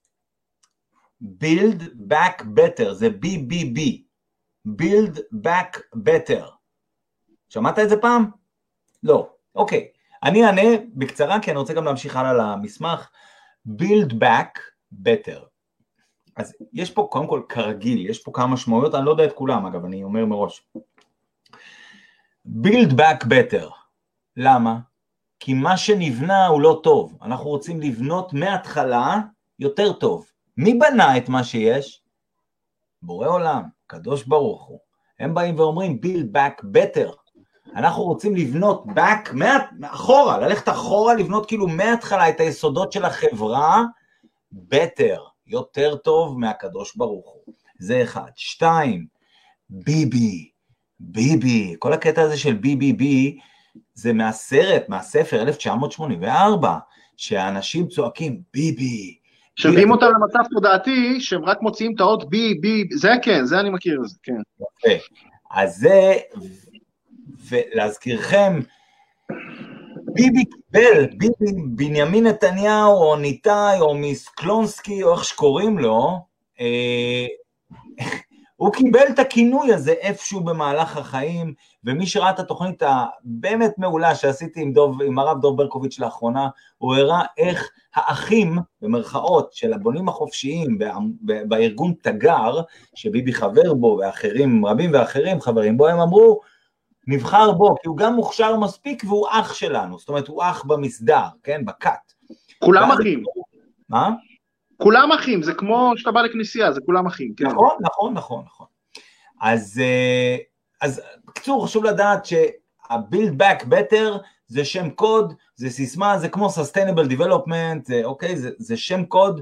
build back better, זה בי בי בי, build back better. שמעת את זה פעם? לא, אוקיי. אני אענה בקצרה, כי אני רוצה גם להמשיך הלאה למסמך, build back better. אז יש פה, קודם כל, כרגיל, יש פה כמה משמעויות, אני לא יודע את כולם, אגב, אני אומר מראש. build back better. למה? כי מה שנבנה הוא לא טוב. אנחנו רוצים לבנות מההתחלה יותר טוב. מי בנה את מה שיש? בורא עולם, קדוש ברוך הוא. הם באים ואומרים, build back better. אנחנו רוצים לבנות back, מאחורה, ללכת אחורה, לבנות כאילו מההתחלה את היסודות של החברה, better, יותר טוב מהקדוש ברוך הוא. זה אחד. שתיים, ביבי, ביבי, כל הקטע הזה של בי בי בי, זה מהסרט, מהספר אלף תשע מאות שמונים וארבע, שהאנשים צועקים ביבי, שווים אותם למצב תודעתי, שהם רק מוציאים את האות בי, בי, זה כן, זה אני מכיר, זה כן. יפה, אז זה, ולהזכירכם, ביבי קיבל, ביבי בנימין נתניהו, או ניטאי, או מיסקלונסקי, או איך שקוראים לו, אה, הוא קיבל את הכינוי הזה איפשהו במהלך החיים, ומי שראה את התוכנית הבאמת מעולה שעשיתי עם, דוב, עם הרב דוב ברקוביץ' לאחרונה, הוא הראה איך האחים, במרכאות, של הבונים החופשיים בארגון תגר, שביבי חבר בו, ואחרים, רבים ואחרים חברים בו, הם אמרו, נבחר בו, כי הוא גם מוכשר מספיק, והוא אח שלנו, זאת אומרת, הוא אח במסדר, כן, בקט. כולם אחים. מה? כולם אחים, זה כמו שאתה בא לכנסייה, זה כולם אחים. כן. נכון, נכון, נכון, נכון. אז, אז בקצור, חשוב לדעת שה-Build Back Better זה שם קוד, זה סיסמה, זה כמו Sustainable Development, זה, אוקיי? זה, זה שם קוד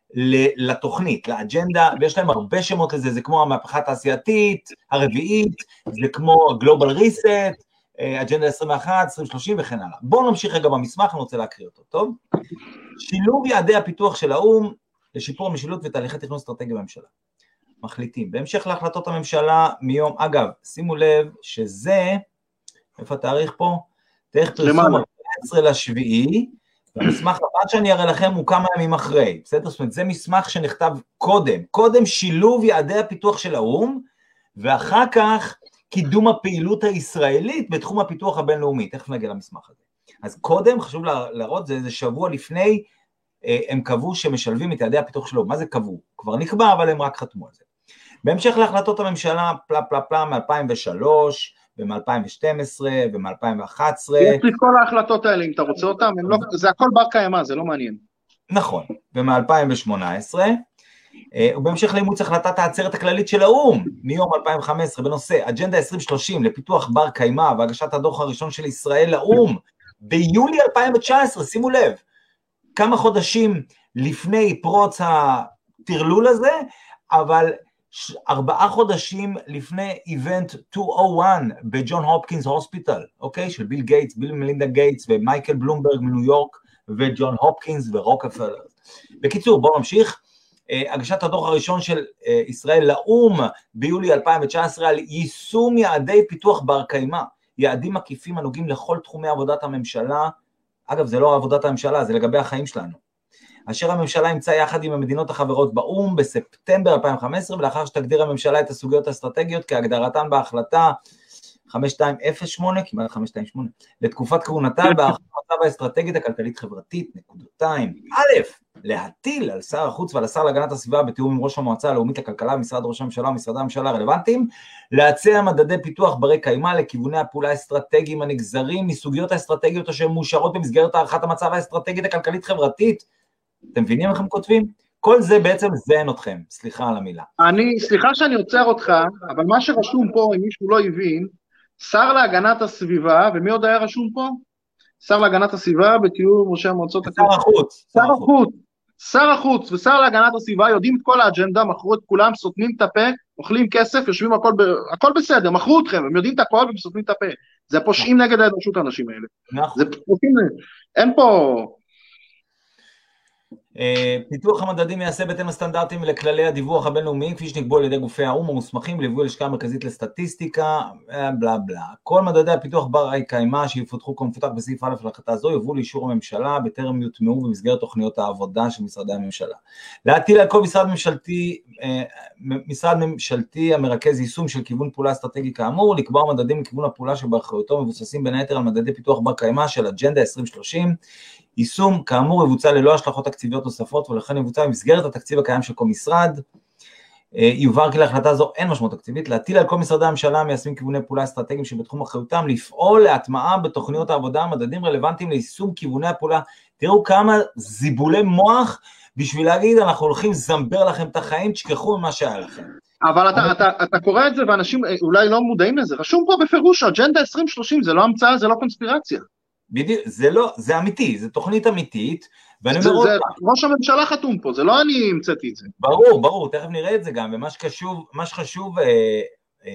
לתוכנית, לאג'נדה, ויש להם הרבה שמות לזה, זה כמו המהפכה התעשייתית, הרביעית, זה כמו Global Reset, אג'נדה עשרים ואחת, עשרים שלושים וכן הלאה. בואו נמשיך רגע במסמך, אני רוצה להקריא אותו, טוב? שילוב יעדי הפיתוח של האום לשיפור המשילות ותהליכי תכנון אסטרטגי בממשלה. מחליטים. בהמשך להחלטות הממשלה מיום, אגב, שימו לב שזה, איפה התאריך פה? תאריך פרסום ארבעה עשר לשביעי, והמסמך הבא שאני אראה לכם הוא כמה ימים אחרי, בסדר? זאת אומרת, זה מסמך שנכתב קודם, קודם שילוב יעדי הפיתוח של האום, ואחר כך קידום הפעילות הישראלית בתחום הפיתוח הבינלאומי, תכף נגיע למסמך הזה. אז קודם, חשוב להראות, זה איזה שבוע לפני, הם קבעו שמשלבים את יעדי הפיתוח שלו, מה זה קבעו? כבר נקבע, אבל הם רק חתמו על זה. בהמשך להחלטות הממשלה, פלה פלה פלה, מ-אלפיים ושלוש, ומ-אלפיים ושתים עשרה, ומ-אלפיים ואחת עשרה. יש לי כל ההחלטות האלה, אם אתה רוצה אותם, לא, זה הכל בר קיימא, זה לא מעניין. נכון, ומ-אלפיים ושמונה עשרה, ובהמשך לאימוץ החלטת העצרת הכללית של האום, מיום אלפיים וחמש עשרה, בנושא אג'נדה עשרים שלושים לפיתוח בר קיימא, והגשת הדוח הראשון של ישראל לאום, ביולי אלפיים תשע עשרה, שימו לב, כמה חודשים לפני פרוץ הטרלול הזה, אבל ארבעה חודשים לפני איבנט מאתיים ואחת בג'ון הופקינס הוספיטל, אוקיי? של ביל גייטס, ביל מלינדה גייטס ומייקל בלומברג מניו יורק, וג'ון הופקינס ורוקפלר. בקיצור, בואו נמשיך. הגשת הדוח הראשון של ישראל לאום ביולי אלפיים תשע עשרה על יישום יעדי פיתוח בר קיימא, יעדים מקיפים הנוגעים לכל תחומי עבודת הממשלה, אגב זה לא עבודת הממשלה, זה לגבי החיים שלנו, אשר הממשלה ימצא יחד עם המדינות החברות באום בספטמבר אלפיים וחמש עשרה, ולאחר שתגדיר הממשלה את הסוגיות האסטרטגיות כהגדרתן בהחלטה חמש שתיים אפס שמונה, כמעט חמש שתיים שמונה, לתקופת כהונתה בהחלטה האסטרטגית הכלכלית חברתית, נקודתיים. א', להטיל על שר החוץ ועל השר להגנת הסביבה בתיאום עם ראש המועצה הלאומית לכלכלה, משרד ראש הממשלה ומשרדי הממשלה הרלוונטיים, להציע מדדי פיתוח ברי קיימא לכיווני הפעולה האסטרטגיים הנגזרים מסוגיות האסטרטגיות אשר מאושרות במסגרת הערכת המצב האסטרטגית הכלכלית חברתית. אתם מבינים איך הם כותבים? כל זה בעצם זן אתכם, סליחה על המילה. אני, סליחה שאני עוצר אותך, אבל מה שרשום פה, אם מישהו לא הבין, שר להגנת הסביבה, ומי עוד היה רשום פה? שר להגנת הסביבה בתיאום ראשי המועצות. שר החוץ. שר החוץ. שר החוץ ושר להגנת הסביבה יודעים את כל האג'נדה, מכרו את כולם, סותמים את הפה, אוכלים כסף, יושבים הכל, ב... הכל בסדר, מכרו אתכם, הם יודעים את הכל והם סותמים את הפה. זה פושעים נגד האנושות האנשים האלה. נכון. זה פושעים, אין פה... פיתוח המדדים יעשה בהתאם לסטנדרטים ולכללי הדיווח הבינלאומיים, כפי שנקבעו על ידי גופי האו"ם המוסמכים לליווי הלשכה המרכזית לסטטיסטיקה, בלה בלה. כל מדדי הפיתוח ברי קיימא שיפותחו כמפותח בסעיף א' להחלטה זו, יובאו לאישור הממשלה בטרם יוטמעו במסגרת תוכניות העבודה של משרדי הממשלה. להטיל על כל משרד ממשלתי, משרד ממשלתי המרכז יישום של כיוון פעולה אסטרטגי כאמור, לקבוע מדדים לכיוון הפעולה שבאחריותו מבוססים בין היתר על מדדי פיתוח בר קיימא של אג'נדה עשרים שלושים, יישום כאמור יבוצע ללא השלכות תקציביות נוספות, ולכן יבוצע במסגרת התקציב הקיים של כל משרד. יובהר כי להחלטה זו אין משמעות תקציבית, להטיל על כל משרדי הממשלה מיישמים כיווני פעולה אסטרטגיים שבתחום אחריותם, לפעול להטמעה בתוכניות העבודה, מדדים רלוונטיים ליישום כיווני הפעולה. תראו כמה זיבולי מוח בשביל להגיד, אנחנו הולכים זמבר לכם את החיים, תשכחו ממה שהיה לכם. אבל אתה, אתה, אתה קורא את זה ואנשים אולי לא מודעים לזה, רשום פה בפירוש, אג'נדה עשרים שלושים, זה לא המצאה, זה לא קונספירציה. בדיוק, זה לא, זה אמיתי, זה תוכנית אמיתית, ואני זה, אומר זה, ראש הממשלה חתום פה, זה לא אני המצאתי את זה. ברור, ברור, תכף נראה את זה גם, ומה שחשוב, מה שחשוב, אה, אה,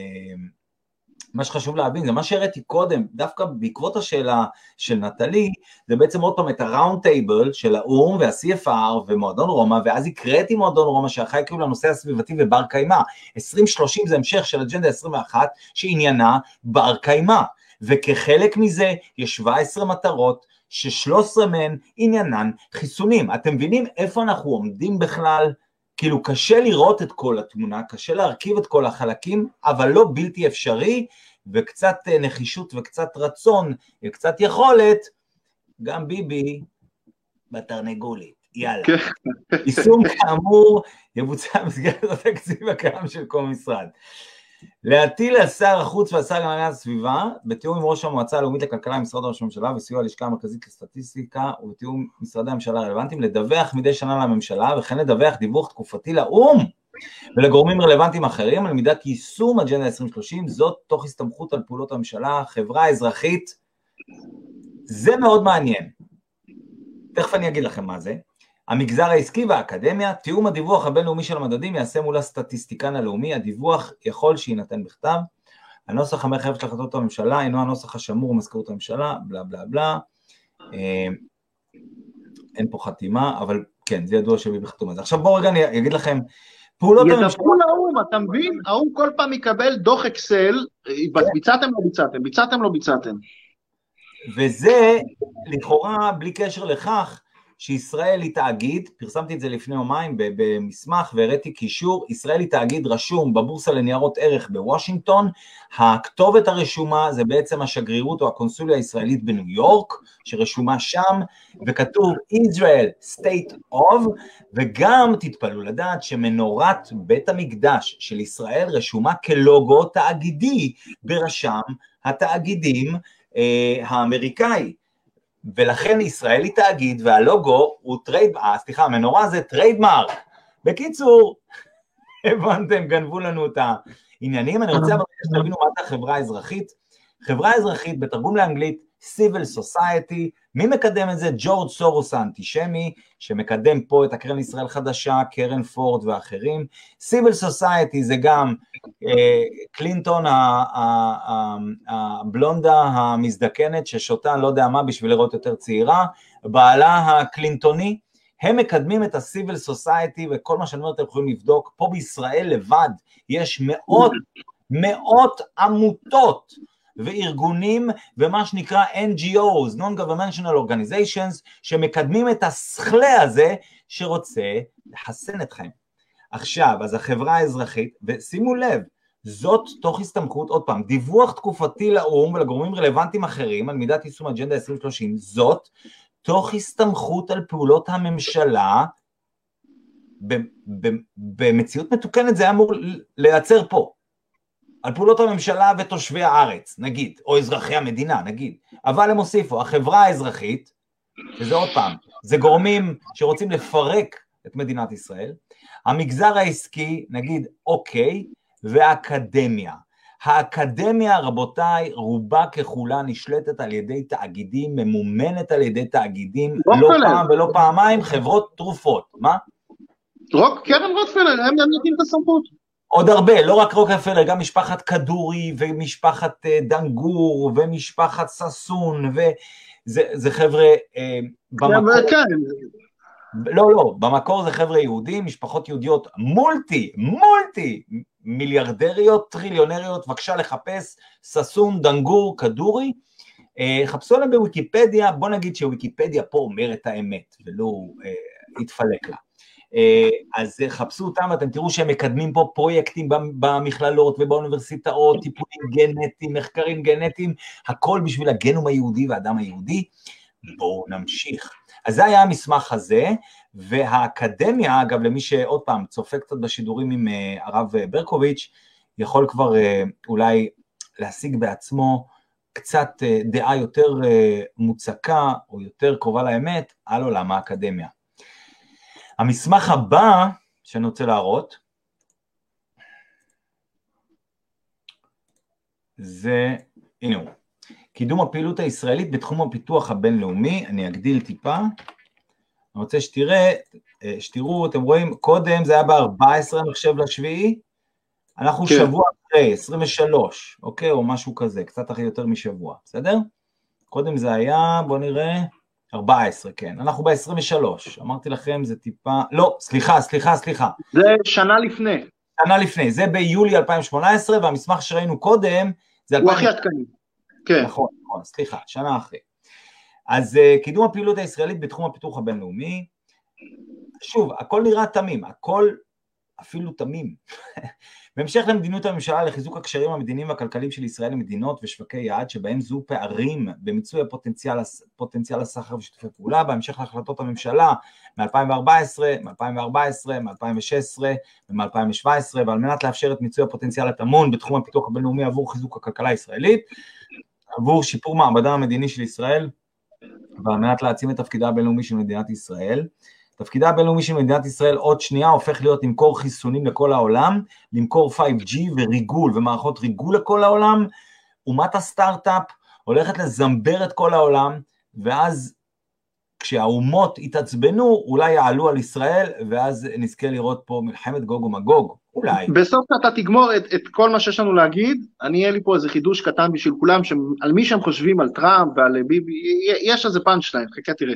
מה שחשוב להבין, זה מה שהראיתי קודם, דווקא בעקבות השאלה של נטלי, זה בעצם עוד פעם את הראונד טייבל של האום וה-סי אף אר ומועדון רומא, ואז הקראתי מועדון רומא שאחראי כאילו לנושא הסביבתי ובר קיימא, עשרים שלושים זה המשך של אג'נדה עשרים ואחת, שעניינה בר קיימא, וכחלק מזה יש שבע עשרה מטרות, ש-שלוש עשרה מהן עניינן חיסונים. אתם מבינים איפה אנחנו עומדים בכלל? כאילו קשה לראות את כל התמונה, קשה להרכיב את כל החלקים, אבל לא בלתי אפשרי, וקצת נחישות וקצת רצון, וקצת יכולת, גם ביבי בתרנגולית. יאללה. יישום כאמור יבוצע במסגרת התקציב הקיים של כל משרד. להטיל על שר החוץ והשר להגנת הסביבה, בתיאום עם ראש המועצה הלאומית לכלכלה, משרד ראש הממשלה וסיוע הלשכה המרכזית לסטטיסטיקה, ובתיאום משרדי הממשלה הרלוונטיים, לדווח מדי שנה לממשלה, וכן לדווח דיווח תקופתי לאום, ולגורמים רלוונטיים אחרים, על מידת יישום אג'נדה עשרים שלושים, זאת תוך הסתמכות על פעולות הממשלה, חברה אזרחית, זה מאוד מעניין. תכף אני אגיד לכם מה זה. המגזר העסקי והאקדמיה, תיאום הדיווח הבינלאומי של המדדים יעשה מול הסטטיסטיקן הלאומי, הדיווח יכול שיינתן בכתב, הנוסח המחייב של החלטות הממשלה, אינו הנוסח השמור ומזכירות הממשלה, בלה בלה בלה, אין פה חתימה, אבל כן, זה ידוע שבי בחתום הזה. עכשיו בואו רגע אני אגיד לכם, פעולות הממשלה... ידברו לאום, אתה מבין? האום כל פעם יקבל דוח אקסל, ביצעתם לא ביצעתם, ביצעתם לא ביצעתם. וזה לכאורה בלי קשר לכך, שישראל היא תאגיד, פרסמתי את זה לפני יומיים במסמך והראיתי קישור, ישראל היא תאגיד רשום בבורסה לניירות ערך בוושינגטון, הכתובת הרשומה זה בעצם השגרירות או הקונסוליה הישראלית בניו יורק, שרשומה שם, וכתוב Israel State of, וגם תתפלאו לדעת שמנורת בית המקדש של ישראל רשומה כלוגו תאגידי ברשם התאגידים אה, האמריקאי, ולכן ישראל היא תאגיד, והלוגו הוא טרייד, אה, סליחה, המנורה זה טריידמרק. בקיצור, הבנתם, גנבו לנו את העניינים. אני רוצה שתבינו מה זה החברה האזרחית. חברה אזרחית, בתרגום לאנגלית, Civil Society, מי מקדם את זה? ג'ורג' סורוס האנטישמי, שמקדם פה את הקרן ישראל חדשה, קרן פורד ואחרים. Civil Society זה גם אה, קלינטון, הבלונדה המזדקנת, ששותה לא יודע מה בשביל לראות יותר צעירה, בעלה הקלינטוני, הם מקדמים את ה-Civil Society, וכל מה שאני אומר אתם יכולים לבדוק, פה בישראל לבד, יש מאות, מאות עמותות, וארגונים ומה שנקרא N G O's, Non-Governmental Organizations, שמקדמים את הסכלה הזה שרוצה לחסן אתכם. עכשיו, אז החברה האזרחית, ושימו לב, זאת תוך הסתמכות, עוד פעם, דיווח תקופתי לאום ולגורמים רלוונטיים אחרים, על מידת יישום אג'נדה עשרים שלושים, זאת תוך הסתמכות על פעולות הממשלה, במציאות מתוקנת זה אמור לייצר פה. על פעולות הממשלה ותושבי הארץ, נגיד, או אזרחי המדינה, נגיד, אבל הם הוסיפו, החברה האזרחית, שזה עוד פעם, זה גורמים שרוצים לפרק את מדינת ישראל, המגזר העסקי, נגיד, אוקיי, והאקדמיה. האקדמיה, רבותיי, רובה ככולה נשלטת על ידי תאגידים, ממומנת על ידי תאגידים, לא פעם ולא פעמיים, חברות תרופות, מה? רוק, קרן רוטפלר, הם נותנים את הסמכות. עוד הרבה, לא רק רוקפלר, גם משפחת כדורי, ומשפחת דנגור, ומשפחת ססון, וזה חבר'ה, במקור, לא, לא, במקור זה חבר'ה יהודים, משפחות יהודיות מולטי, מולטי, מיליארדריות, טריליונריות, בבקשה לחפש, ססון, דנגור, כדורי, חפשו להם בוויקיפדיה, בוא נגיד שוויקיפדיה פה אומר את האמת, ולא יתפלק לה. אז חפשו אותם, אתם תראו שהם מקדמים פה פרויקטים במכללות ובאוניברסיטאות, טיפולים גנטיים, מחקרים גנטיים, הכל בשביל הגנום היהודי והאדם היהודי. בואו נמשיך. אז זה היה המסמך הזה, והאקדמיה, אגב, למי שעוד פעם צופה קצת בשידורים עם הרב ברקוביץ', יכול כבר אולי להשיג בעצמו קצת דעה יותר מוצקה, או יותר קרובה לאמת, על עולם האקדמיה. המסמך הבא שאני רוצה להראות, זה, הנה הוא, קידום הפעילות הישראלית בתחום הפיתוח הבינלאומי, אני אגדיל טיפה, אני רוצה שתראה, שתראו, אתם רואים, קודם זה היה ב-ארבעה עשר אני חושב לשביעי, אנחנו כן. שבוע אחרי, עשרים ושלוש, אוקיי, או משהו כזה, קצת אחרי יותר משבוע, בסדר? קודם זה היה, בואו נראה, ארבע עשרה, כן, אנחנו ב-עשרים ושלוש, אמרתי לכם, זה טיפה, לא, סליחה, סליחה, סליחה. זה שנה לפני. שנה לפני, זה ביולי אלפיים שמונה עשרה, והמסמך שראינו קודם, זה... הוא הכי עדכני. כן. נכון, נכון, סליחה, שנה אחרי. אז uh, קידום הפעילות הישראלית בתחום הפיתוח הבינלאומי, שוב, הכל נראה תמים, הכל אפילו תמים. בהמשך למדיניות הממשלה לחיזוק הקשרים המדיניים והכלכליים של ישראל למדינות ושווקי יעד, שבהם זו פערים במיצוי הפוטנציאל, פוטנציאל הסחר ושיתופי פעולה, בהמשך להחלטות הממשלה מ-אלפיים וארבע עשרה, מ-אלפיים וארבע עשרה, מ-אלפיים ושש עשרה ומ-אלפיים שבע עשרה, ועל מנת לאפשר את מיצוי הפוטנציאל הטמון בתחום הפיתוח הבינלאומי עבור חיזוק הכלכלה הישראלית, עבור שיפור מעמדה המדיני של ישראל, ועל מנת להעצים את תפקידה הבינלאומי של מדינת ישראל, תפקידה הבינלאומי של מדינת ישראל עוד שנייה הופך להיות למכור חיסונים לכל העולם, למכור פייב ג'י וריגול ומערכות ריגול לכל העולם, אומת הסטארט-אפ הולכת לזמבר את כל העולם, ואז כשהאומות יתעצבנו, אולי יעלו על ישראל, ואז נזכה לראות פה מלחמת גוג ומגוג, אולי. בסוף אתה תגמור את, את כל מה שיש לנו להגיד, אני אהיה לי פה איזה חידוש קטן בשביל כולם, שעל מי שהם חושבים על טראמפ ועל ביבי, יש איזה פאנץ' ליין, חכה תראה.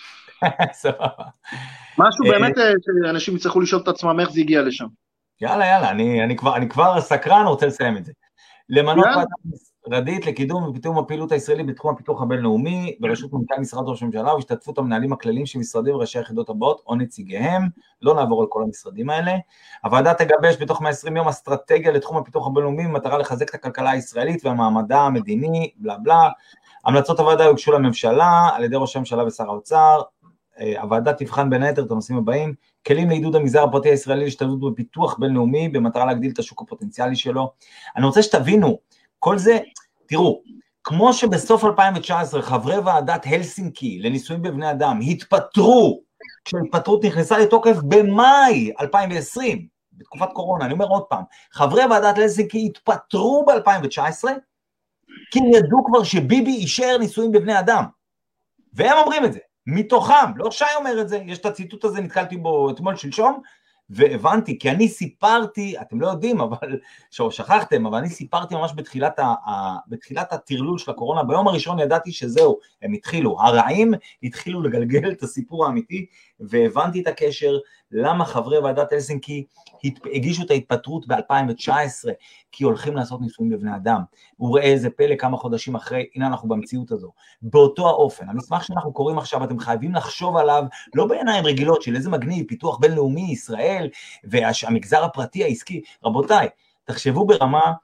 סבבה. משהו באמת שאנשים יצטרכו לשאול את עצמם איך זה הגיע לשם. יאללה, יאללה, אני, אני, כבר, אני כבר סקרן, רוצה לסיים את זה. למנות ועדה משרדית לקידום ופיתוח הפעילות הישראלית בתחום הפיתוח הבינלאומי, בראשות מנכ"ל משרד ראש הממשלה, והשתתפות המנהלים הכלליים של משרדים וראשי היחידות הבאות, או נציגיהם, לא נעבור על כל המשרדים האלה. הוועדה תגבש בתוך מאה ועשרים יום אסטרטגיה לתחום הפיתוח הבינלאומי, במטרה לחזק את הכלכלה הישראלית והמעמדה המדיני, בלה בלה. המלצות הוועדה יוגשו לממשלה, על ידי ראש הממשלה ושר האוצר. הוועדה תבחן בין היתר את הנושאים הבאים, כלים לעידוד המגזר הפרטי הישראלי להשתלבות בפיתוח בינלאומי, במטרה להגדיל את השוק הפוטנציאלי שלו. אני רוצה שתבינו, כל זה, תראו, כמו שבסוף אלפיים תשע עשרה חברי ועדת הלסינקי לניסויים בבני אדם התפטרו, כשהתפטרות נכנסה לתוקף במאי אלפיים ועשרים, בתקופת קורונה, אני אומר עוד פעם, חברי ועדת הלסינקי התפטרו ב-אלפיים תשע עשרה, כי ידעו כבר שביבי אישר ניסויים בבני אדם, והם אומרים את זה. מתוכם, לא שי אומר את זה, יש את הציטוט הזה, נתקלתי בו אתמול שלשום, והבנתי, כי אני סיפרתי, אתם לא יודעים, אבל, שכחתם, אבל אני סיפרתי ממש בתחילת, ה, בתחילת התרלול של הקורונה, ביום הראשון ידעתי שזהו, הם התחילו, הרעים התחילו לגלגל את הסיפור האמיתי, והבנתי את הקשר, למה חברי ועדת הלסינקי הגישו את ההתפטרות ב-אלפיים תשע עשרה, כי הולכים לעשות ניסויים בבני אדם, וראה איזה פלא כמה חודשים אחרי, הנה אנחנו במציאות הזו, באותו האופן, המסמך שאנחנו קוראים עכשיו, אתם חייבים לחשוב עליו, לא בעיניים רגילות של איזה מגניב, פיתוח בינלאומי, ישראל, והמגזר הפרטי העסקי, רבותיי, תחשבו ברמה,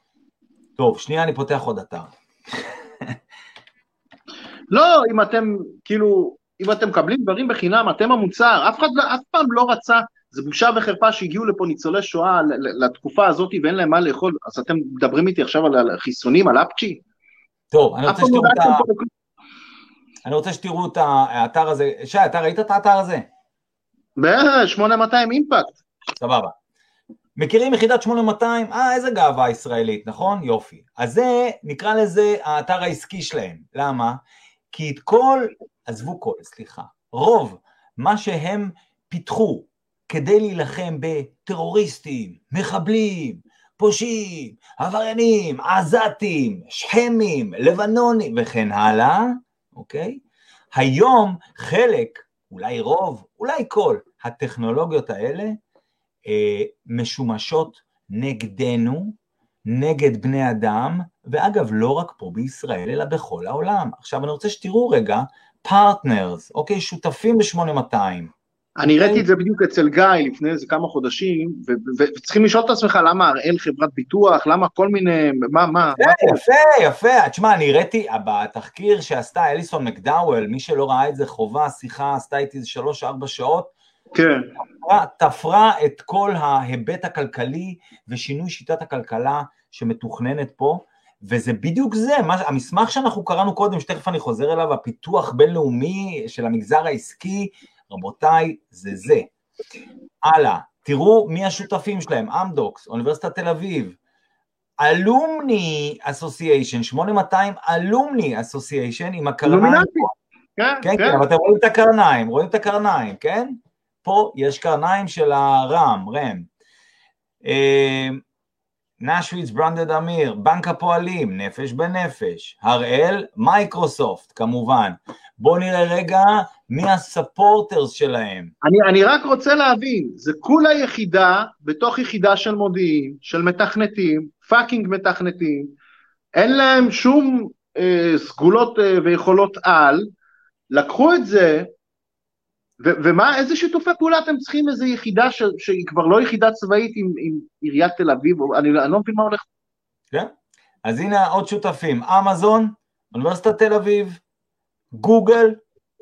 טוב, שנייה אני פותח עוד אתר. לא, אם אתם, כאילו, אם אתם מקבלים דברים בחינם, אתם המוצר, אף אחד, אף פעם לא רצה, זה בושה וחרפה שהגיעו לפה ניצולי שואה לתקופה הזאת ואין להם מה לאכול, אז אתם מדברים איתי עכשיו על חיסונים, על אפצ'י? טוב, אני רוצה שתראו את ה... אני רוצה שתראו את האתר הזה, שי, אתה ראית את האתר הזה? ב-שמונה מאתיים אימפקט. סבבה. מכירים יחידת שמונה מאתיים? אה, איזה גאווה ישראלית, נכון? יופי. אז זה, נקרא לזה האתר העסקי שלהם. למה? כי את כל, עזבו כל, סליחה, רוב מה שהם פיתחו כדי להילחם בטרוריסטים, מחבלים, פושעים, עבריינים, עזתים, שחמים, לבנונים וכן הלאה, אוקיי? היום חלק, אולי רוב, אולי כל הטכנולוגיות האלה אה, משומשות נגדנו, נגד בני אדם, ואגב לא רק פה בישראל אלא בכל העולם. עכשיו אני רוצה שתראו רגע, פרטנרס, אוקיי, שותפים ב-שמונה מאתיים. אני ראיתי את זה בדיוק אצל גיא לפני איזה כמה חודשים, וצריכים לשאול את עצמך למה הראל חברת ביטוח, למה כל מיני, מה, מה? יפה, יפה, תשמע, אני ראיתי, בתחקיר שעשתה אליסון מקדאוול, מי שלא ראה את זה חובה, שיחה, עשתה איתי איזה שלוש, ארבע שעות, כן. תפרה את כל ההיבט הכלכלי, ושינוי שיטת הכלכלה שמתוכננת פה, וזה בדיוק זה, המסמך שאנחנו קראנו קודם, שתכף אני חוזר אליו, הפיתוח בינלאומי של המגזר העסקי, רבותיי, זה זה. הלאה, תראו מי השותפים שלהם, אמדוקס, אוניברסיטת תל אביב, אלומני אסוסיישן, שמונה מאתיים אלומני אסוסיישן, עם הקרניים. כן, כן, כן, אבל אתם רואים את הקרניים, רואים את הקרניים, כן? פה יש קרניים של הרם, רם. נשוויץ ברנדד אמיר, בנק הפועלים, נפש בנפש, הראל, מייקרוסופט, כמובן. בואו נראה רגע מי הספורטרס שלהם. אני, אני רק רוצה להבין, זה כולה יחידה, בתוך יחידה של מודיעין, של מתכנתים, פאקינג מתכנתים, אין להם שום אה, סגולות אה, ויכולות על, לקחו את זה, ו- ומה, איזה שיתופי פעולה אתם צריכים, איזו יחידה ש- שהיא כבר לא יחידה צבאית עם, עם עיריית תל אביב, אני, אני לא מבין מה הולך. כן, אז הנה עוד שותפים, אמזון, אוניברסיטת תל אביב, גוגל,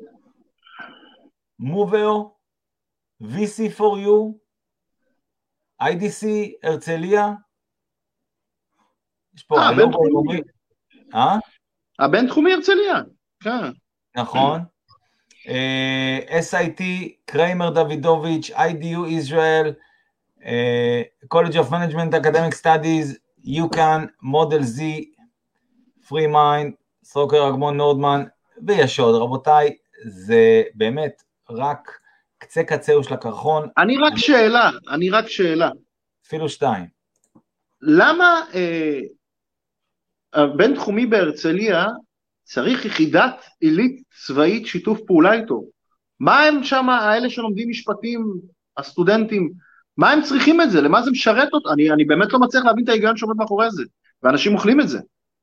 מובאו, וי סי פור יו, איי די סי, הרצליה, יש פה, הבן תחומי, אה? הבן תחומי הרצליה, כן. נכון, אס איי טי, קריימר דוידוביץ', איי די יו Israel, College of Management Academic Studies, יוקן, מודל Z, פרי מיינד, סוקר אגמון נורדמן, ויש עוד, רבותיי, זה באמת רק קצה קצהו של הקרחון. אני רק שאלה, אני רק שאלה. אפילו שתיים. למה אה, הבן תחומי בהרצליה צריך יחידת עילית צבאית שיתוף פעולה איתו? מה הם שם, האלה שלומדים משפטים, הסטודנטים, מה הם צריכים את זה? למה זה משרת אותו? אני, אני באמת לא מצליח להבין את ההיגיון שעומד מאחורי זה, ואנשים אוכלים את זה.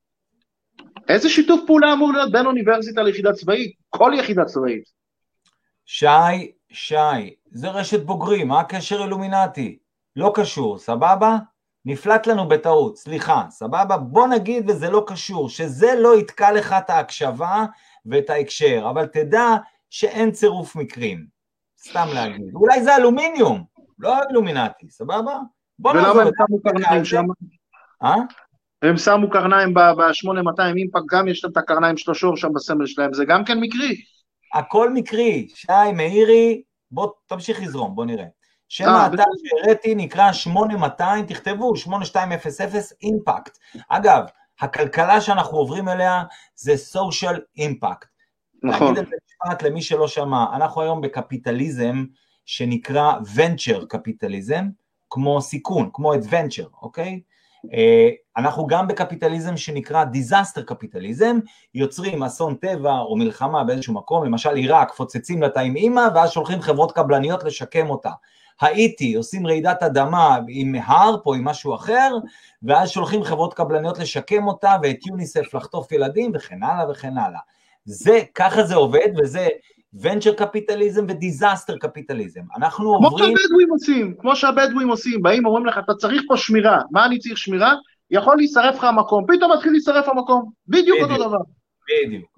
איזה שיתוף פעולה אמור להיות בין אוניברסיטה ליחידה צבאית? כל יחידה צבאית. שי, שי, זה רשת בוגרים, מה הקשר אילומינטי? לא קשור, סבבה? נפלט לנו בטעות, סליחה, סבבה? בוא נגיד וזה לא קשור, שזה לא יתקע לך את ההקשבה ואת ההקשר, אבל תדע שאין צירוף מקרים, סתם להגיד. אולי זה אלומיניום, לא אילומינטי, סבבה? בוא נעזור. ולמה הם שמו קרניים שם? אה? הם שמו קרניים ב-שמונה מאתיים אימפקט, גם יש להם את הקרניים של השור שם בסמל שלהם, זה גם כן מקרי. הכל מקרי, שי, מאירי, בוא תמשיך לזרום, בוא נראה. שם האתר שהראיתי נקרא שמונה מאתיים, תכתבו שמונה שתיים אפס אפס אימפקט. אגב, הכלכלה שאנחנו עוברים אליה זה social impact. נכון. להגיד את זה משפט למי שלא שמע, אנחנו היום בקפיטליזם שנקרא venture קפיטליזם, כמו סיכון, כמו adventure, אוקיי? אנחנו גם בקפיטליזם שנקרא disaster קפיטליזם, יוצרים אסון טבע או מלחמה באיזשהו מקום, למשל עיראק, פוצצים לה עם אימא, ואז שולחים חברות קבלניות לשקם אותה. האיטי, עושים רעידת אדמה עם הרפ או עם משהו אחר, ואז שולחים חברות קבלניות לשקם אותה, ואת יוניסף לחטוף ילדים, וכן הלאה וכן הלאה. זה, ככה זה עובד, וזה venture קפיטליזם ודיזסטר קפיטליזם. אנחנו כמו עוברים... כמו שהבדואים עושים, כמו שהבדואים עושים, באים אומרים לך, אתה צריך פה שמירה, מה אני צריך שמירה? יכול להישרף לך המקום, פתאום מתחיל להישרף המקום, בדיוק אותו דבר. בדיוק.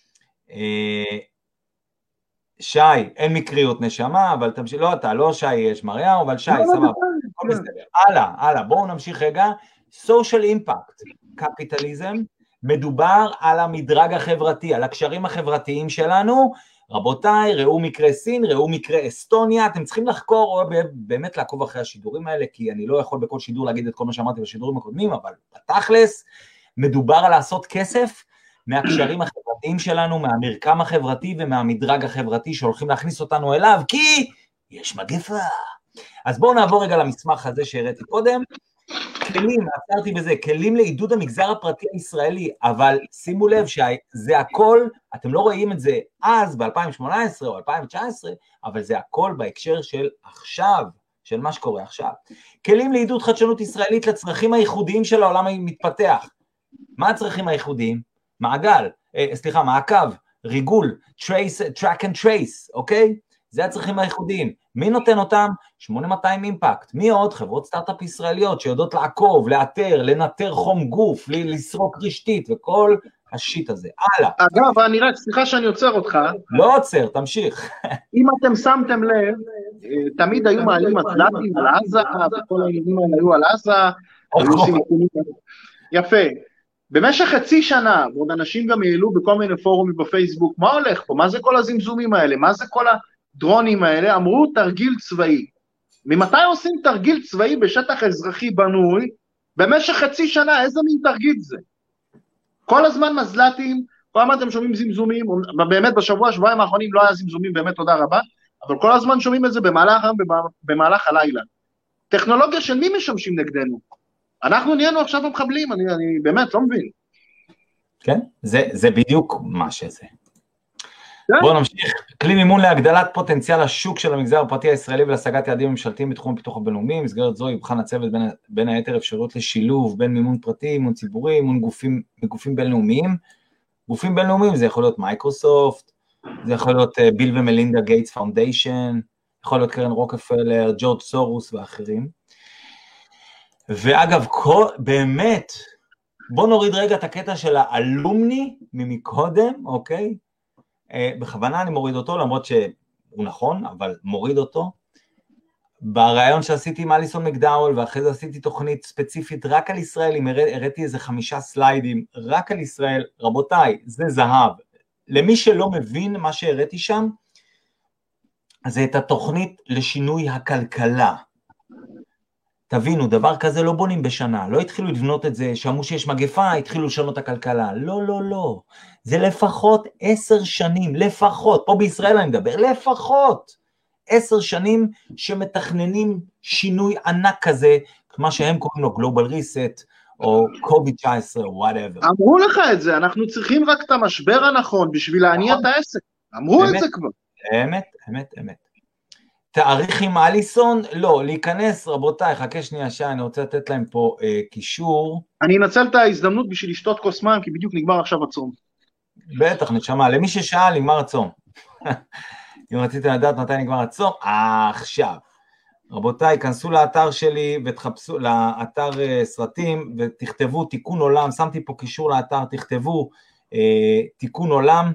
שי, אין מקריות נשמה, אבל תמשיך, לא אתה, לא שי יש מריהו, אבל שי, סבבה, הכל מסתבר. הלאה, הלאה, בואו נמשיך רגע. social impact, קפיטליזם, מדובר על המדרג החברתי, על הקשרים החברתיים שלנו. רבותיי, ראו מקרה סין, ראו מקרה אסטוניה, אתם צריכים לחקור, או באמת לעקוב אחרי השידורים האלה, כי אני לא יכול בכל שידור להגיד את כל מה שאמרתי בשידורים הקודמים, אבל בתכלס, מדובר על לעשות כסף מהקשרים החברתיים שלנו, מהמרקם החברתי ומהמדרג החברתי שהולכים להכניס אותנו אליו, כי יש מגפה. אז בואו נעבור רגע למסמך הזה שהראיתי קודם, כלים, עצרתי בזה, כלים לעידוד המגזר הפרטי הישראלי, אבל שימו לב שזה הכל, אתם לא רואים את זה אז ב-אלפיים שמונה עשרה או אלפיים תשע עשרה, אבל זה הכל בהקשר של עכשיו, של מה שקורה עכשיו. כלים לעידוד חדשנות ישראלית לצרכים הייחודיים של העולם המתפתח. מה הצרכים הייחודיים? מעגל, אה, סליחה, מעקב, ריגול, trace, track and trace, אוקיי? זה הצרכים הייחודיים. מי נותן אותם? שמונה מאתיים אימפקט. מי עוד? חברות סטארט-אפ ישראליות שיודעות לעקוב, לאתר, לנטר חום גוף, לסרוק רשתית וכל השיט הזה. הלאה. אגב, אני רק, סליחה שאני עוצר אותך. לא עוצר, תמשיך. אם אתם שמתם לב, תמיד היו מעלים מזל"טים על עזה, וכל העניינים האלה היו על עזה. יפה. במשך חצי שנה, עוד אנשים גם העלו בכל מיני פורומים בפייסבוק, מה הולך פה? מה זה כל הזמזומים האלה? מה זה כל הדרונים האלה? אמרו תרגיל צבאי. ממתי עושים תרגיל צבאי בשטח אזרחי בנוי? במשך חצי שנה, איזה מין תרגיל זה? כל הזמן מזל"טים, כל הזמן אתם שומעים זמזומים, באמת בשבוע, שבועיים האחרונים לא היה זמזומים, באמת תודה רבה, אבל כל הזמן שומעים את זה במהלך, במהלך הלילה. טכנולוגיה של מי משמשים נגדנו? אנחנו נהיינו עכשיו המחבלים, אני, אני באמת לא מבין. כן, זה, זה בדיוק מה שזה. בואו נמשיך. כלי מימון להגדלת פוטנציאל השוק של המגזר הפרטי הישראלי ולהשגת יעדים ממשלתיים בתחום הפיתוח הבינלאומי. מסגרת זו יבחן הצוות בין, בין היתר אפשרויות לשילוב בין מימון פרטי, מימון ציבורי, מימון גופים, גופים בינלאומיים. גופים בינלאומיים זה יכול להיות מייקרוסופט, זה יכול להיות ביל ומלינדה גייטס פאונדיישן, יכול להיות קרן רוקפלר, ג'ורג' סורוס ואחרים. ואגב, כל, באמת, בוא נוריד רגע את הקטע של האלומני ממקודם, אוקיי? בכוונה אני מוריד אותו, למרות שהוא נכון, אבל מוריד אותו. ברעיון שעשיתי עם אליסון מקדאול, ואחרי זה עשיתי תוכנית ספציפית רק על ישראל, הראיתי איזה חמישה סליידים, רק על ישראל, רבותיי, זה זהב. למי שלא מבין מה שהראיתי שם, זה את התוכנית לשינוי הכלכלה. תבינו, דבר כזה לא בונים בשנה, לא התחילו לבנות את זה, שמעו שיש מגפה, התחילו לשנות את הכלכלה, לא, לא, לא, זה לפחות עשר שנים, לפחות, פה בישראל אני מדבר, לפחות עשר שנים שמתכננים שינוי ענק כזה, מה שהם קוראים לו Global Reset, או קוביד תשע עשרה, או whatever. אמרו לך את זה, אנחנו צריכים רק את המשבר הנכון, בשביל להניע את העסק, אמרו את זה כבר. אמת, אמת, אמת. תאריך עם אליסון? לא, להיכנס, רבותיי, חכה שנייה שעה, אני רוצה לתת להם פה אה, קישור. אני אנצל את ההזדמנות בשביל לשתות כוס מים, כי בדיוק נגמר עכשיו הצום. בטח, נשמע, למי ששאל, נגמר הצום. אם רציתם לדעת מתי נגמר הצום, עכשיו. רבותיי, כנסו לאתר שלי ותחפשו, לאתר uh, סרטים, ותכתבו תיקון עולם, שמתי פה קישור לאתר, תכתבו uh, תיקון עולם,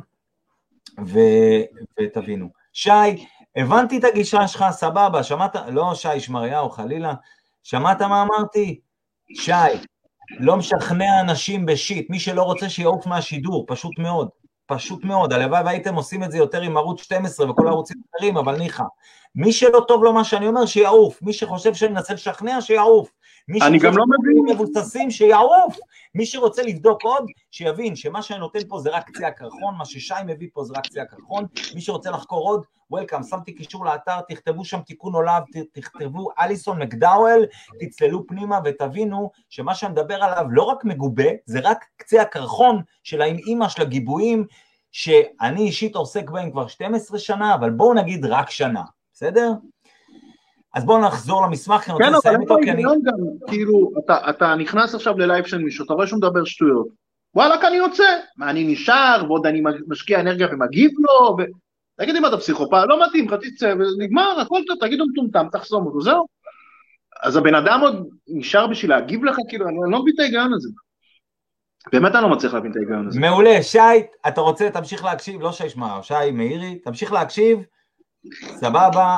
ו, ותבינו. שי, הבנתי את הגישה שלך, סבבה, שמעת, לא שי שמריהו, חלילה, שמעת מה אמרתי? שי, לא משכנע אנשים בשיט, מי שלא רוצה שיעוף מהשידור, פשוט מאוד, פשוט מאוד, הלוואי והייתם עושים את זה יותר עם ערוץ שתים עשרה וכל הערוצים אחרים, אבל ניחא, מי שלא טוב לו מה שאני אומר, שיעוף, מי שחושב שאני מנסה לשכנע, שיעוף, אני גם לא מבין. מבוססים, שיעוף, מי שרוצה לבדוק עוד, שיבין שמה שאני נותן פה זה רק קצה הקרחון, מה ששי מביא פה זה רק קצה הקרחון, מי שרוצה לחקור עוד, וולקאם, שמתי קישור לאתר, תכתבו שם תיקון עולם, תכתבו אליסון מקדאוול, תצללו פנימה ותבינו שמה שאני מדבר עליו לא רק מגובה, זה רק קצה הקרחון של האמא של הגיבויים, שאני אישית עוסק בהם כבר שתים עשרה שנה, אבל בואו נגיד רק שנה, בסדר? אז בואו נחזור למסמך, כן, אבל איפה ההיגיון גם, כאילו, אתה נכנס עכשיו ללייב של מישהו, אתה רואה שהוא מדבר שטויות, וואלק אני יוצא, מה אני נשאר, ועוד אני משקיע אנרגיה ומגיב לו, תגיד אם אתה פסיכופת, לא מתאים, חצי צא, ונגמר, הכל טוב, תגידו מטומטם, תחסום אותו, זהו. אז הבן אדם עוד נשאר בשביל להגיב לך, כאילו, אני לא מבין את ההיגיון הזה. באמת אני לא מצליח להבין את ההיגיון הזה. מעולה, שי, אתה רוצה, תמשיך להקשיב, לא שי שמע, שי מאירי, תמשיך להקשיב, סבבה,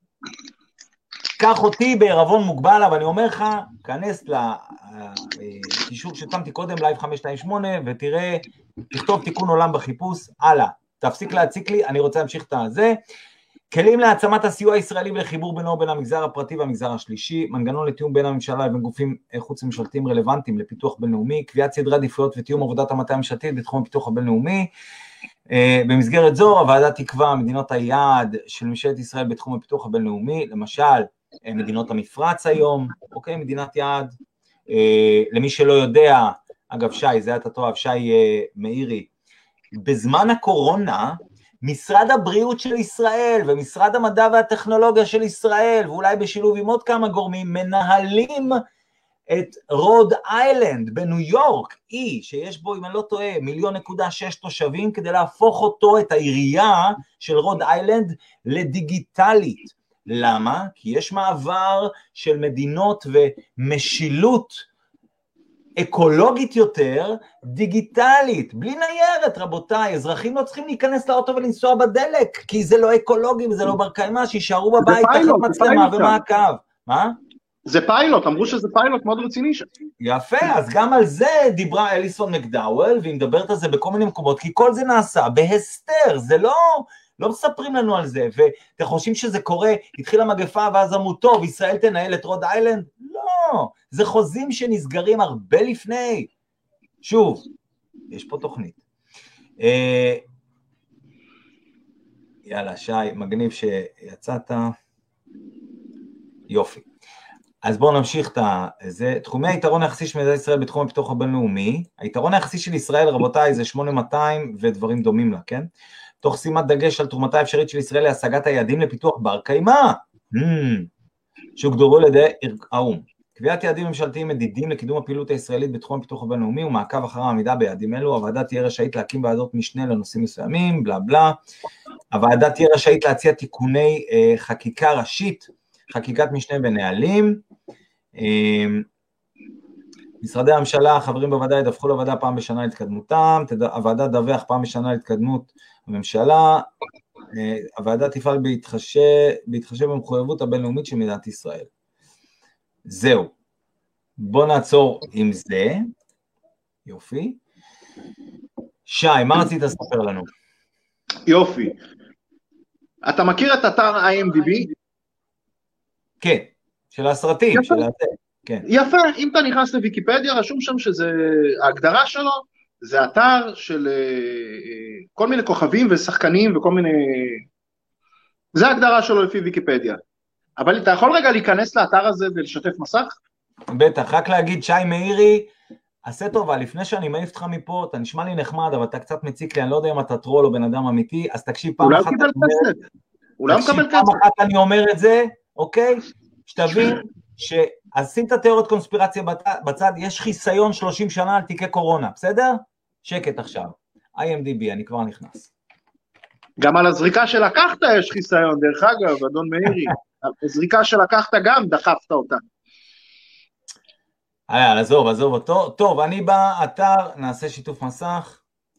קח אותי בערבון מוגבל, אבל אני אומר לך, כנס לקישור ששמתי קודם, לייב חמש שתיים שמונה, ותראה, תכתוב תיקון עולם בחיפוש, הלאה, תפסיק להציק לי, אני רוצה להמשיך את הזה, כלים להעצמת הסיוע הישראלי ולחיבור בינו בין המגזר הפרטי והמגזר השלישי, מנגנון לתיאום בין הממשלה לבין גופים חוץ ממשלתיים רלוונטיים לפיתוח בינלאומי, קביעת סדרי עדיפויות ותיאום עבודת המטה הממשלתית בתחום הפיתוח הבינלאומי, במסגרת זו הוועדה תקבע מדינות היעד של ממשלת ישראל בתחום הפיתוח הבינלאומי, למשל מדינות המפרץ היום, אוקיי, מדינת יעד, למי שלא יודע, אגב שי, זה אתה טוב, שי מאירי, בזמן הקורונה, משרד הבריאות של ישראל ומשרד המדע והטכנולוגיה של ישראל, ואולי בשילוב עם עוד כמה גורמים, מנהלים את רוד איילנד בניו יורק, אי שיש בו, אם אני לא טועה, מיליון נקודה שש תושבים, כדי להפוך אותו, את העירייה של רוד איילנד, לדיגיטלית. למה? כי יש מעבר של מדינות ומשילות אקולוגית יותר, דיגיטלית, בלי ניירת, רבותיי, אזרחים לא צריכים להיכנס לאוטו ולנסוע בדלק, כי זה לא אקולוגי וזה לא בר קיימא, שישארו בבית תחת מצלמה ומעקב. מה? זה פיילוט, אמרו שזה פיילוט מאוד רציני שם. יפה, אז גם על זה דיברה אליסון מקדאוול, והיא מדברת על זה בכל מיני מקומות, כי כל זה נעשה בהסתר, זה לא, לא מספרים לנו על זה, ואתם חושבים שזה קורה, התחילה מגפה ואז אמרו, טוב, ישראל תנהל את רוד איילנד? לא, זה חוזים שנסגרים הרבה לפני. שוב, יש פה תוכנית. אה, יאללה, שי, מגניב שיצאת. יופי. אז בואו נמשיך את זה. תחומי היתרון היחסי של מדינת ישראל בתחום הפיתוח הבינלאומי, היתרון היחסי של ישראל, רבותיי, זה שמונה מאתיים ודברים דומים לה, כן? תוך שימת דגש על תרומתה האפשרית של ישראל להשגת היעדים לפיתוח בר קיימא, שהוגדרו על ידי האו"ם. קביעת יעדים ממשלתיים מדידים לקידום הפעילות הישראלית בתחום הפיתוח הבינלאומי ומעקב אחר העמידה ביעדים אלו, הוועדה תהיה רשאית להקים ועדות משנה לנושאים מסוימים, בלה בלה. הוועדה תהיה רשאית להציע תיקוני אה, חקיקה ראשית, חקיקת משנה ונהלים. אה, משרדי הממשלה, חברים בוועדה ידווחו לוועדה פעם בשנה על התקדמותם, הוועדה תדווח פעם בשנה על התקדמות הממשלה, אה, הוועדה תפעל בהתחשב, בהתחשב במחויבות הבינלאומית של מדינת ישראל. זהו, בוא נעצור עם זה, יופי. שי, מה רצית לספר לנו? יופי. אתה מכיר את אתר איי אם די בי? כן, של הסרטים, של הזה, כן. יפה, אם אתה נכנס לוויקיפדיה, רשום שם שזה, ההגדרה שלו, זה אתר של כל מיני כוכבים ושחקנים וכל מיני, זה ההגדרה שלו לפי ויקיפדיה. אבל אתה יכול רגע להיכנס לאתר הזה ולשתף מסך? בטח, רק להגיד, שי מאירי, עשה טובה, לפני שאני מעיף אותך מפה, אתה נשמע לי נחמד, אבל אתה קצת מציק לי, אני לא יודע אם אתה טרול או בן אדם אמיתי, אז תקשיב פעם אחת, תקשיב פעם אחת אני אומר את זה, אוקיי? שתבין אז שים את התיאוריות קונספירציה בצד, יש חיסיון שלושים שנה על תיקי קורונה, בסדר? שקט עכשיו. איי אם די בי, אני כבר נכנס. גם על הזריקה שלקחת יש חיסיון, דרך אגב, אדון מאירי. הזריקה שלקחת גם דחפת אותה. יאללה, עזוב, עזוב אותו. טוב, אני באתר, נעשה שיתוף מסך.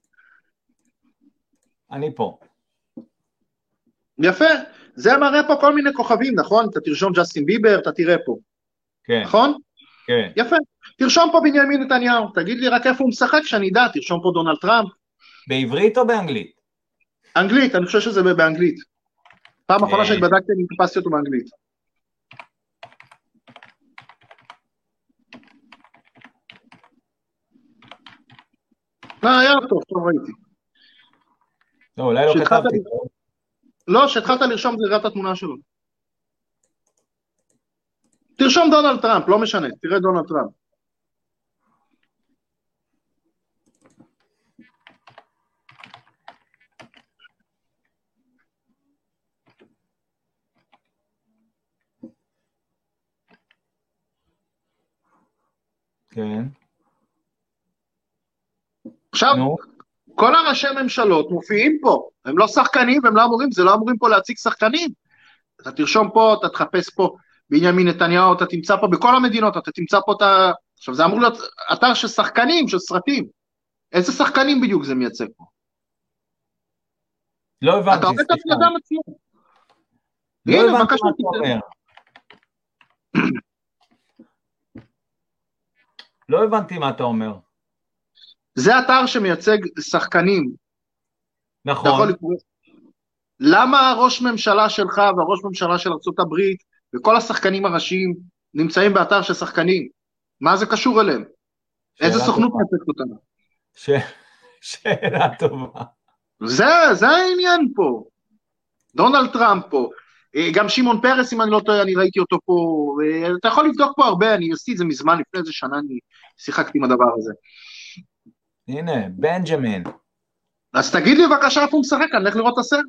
אני פה. יפה, זה מראה פה כל מיני כוכבים, נכון? אתה תרשום ג'סטין ביבר, אתה תראה פה. כן. נכון? כן. יפה. תרשום פה בנימין נתניהו, תגיד לי רק איפה הוא משחק שאני אדע, תרשום פה דונלד טראמפ. בעברית או באנגלית? אנגלית, אני חושב שזה באנגלית. פעם אחרונה שאני בדקתי, אני חיפשתי אותו באנגלית. לא, היה טוב, טוב ראיתי. לא, אולי לא כתבתי. לא, שהתחלת לרשום זה ראה התמונה שלו. תרשום דונלד טראמפ, לא משנה, תראה דונלד טראמפ. כן. עכשיו, כל הראשי ממשלות מופיעים פה, הם לא שחקנים, הם לא אמורים, זה לא אמורים פה להציג שחקנים. אתה תרשום פה, אתה תחפש פה בנימין נתניהו, אתה תמצא פה בכל המדינות, אתה תמצא פה את ה... עכשיו זה אמור להיות אתר של שחקנים, של סרטים. איזה שחקנים בדיוק זה מייצג פה? לא הבנתי. אתה רואה את הפלדה מצוין. לא הבנתי מה אתה אומר. לא הבנתי מה אתה אומר. זה אתר שמייצג שחקנים. נכון. אתה יכול לקרוא. למה הראש ממשלה שלך והראש ממשלה של ארצות הברית וכל השחקנים הראשיים נמצאים באתר של שחקנים? מה זה קשור אליהם? איזה סוכנות מייצגת אותנו? ש... שאלה טובה. זה, זה העניין פה. דונלד טראמפ פה. גם שמעון פרס, אם אני לא טועה, אני ראיתי אותו פה. אתה יכול לבדוק פה הרבה, אני עשיתי את זה מזמן, לפני איזה שנה אני שיחקתי עם הדבר הזה. הנה, בנג'מין. אז תגיד לי בבקשה איפה הוא משחק, אני הולך לראות את הסרט.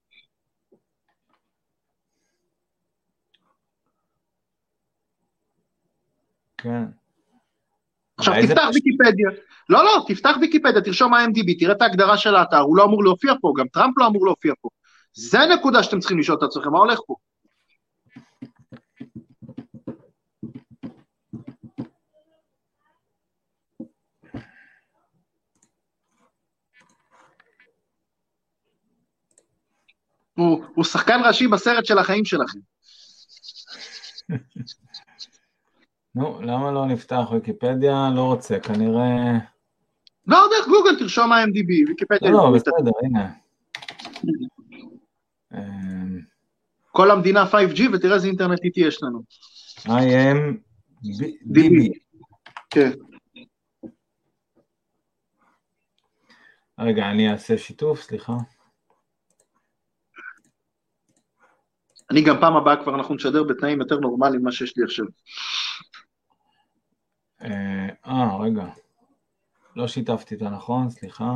כן. עכשיו תפתח ויקיפדיה. לא, לא, תפתח ויקיפדיה, תרשום איי אם די בי, תראה את ההגדרה של האתר, הוא לא אמור להופיע פה, גם טראמפ לא אמור להופיע פה. זה נקודה שאתם צריכים לשאול את עצמכם, מה הולך פה? הוא, הוא שחקן ראשי בסרט של החיים שלכם. נו, למה לא נפתח ויקיפדיה? לא רוצה, כנראה... לא, דרך גוגל תרשום איי אם די בי, ויקיפדיה... לא, לא, בסדר, הנה. כל המדינה פייב ג'י, ותראה איזה אינטרנט איתי יש לנו. איי אם די בי. כן. רגע, אני אעשה שיתוף, סליחה. אני גם פעם הבאה כבר אנחנו נשדר בתנאים יותר נורמליים ממה שיש לי עכשיו. אה, רגע. לא שיתפתי את הנכון, סליחה.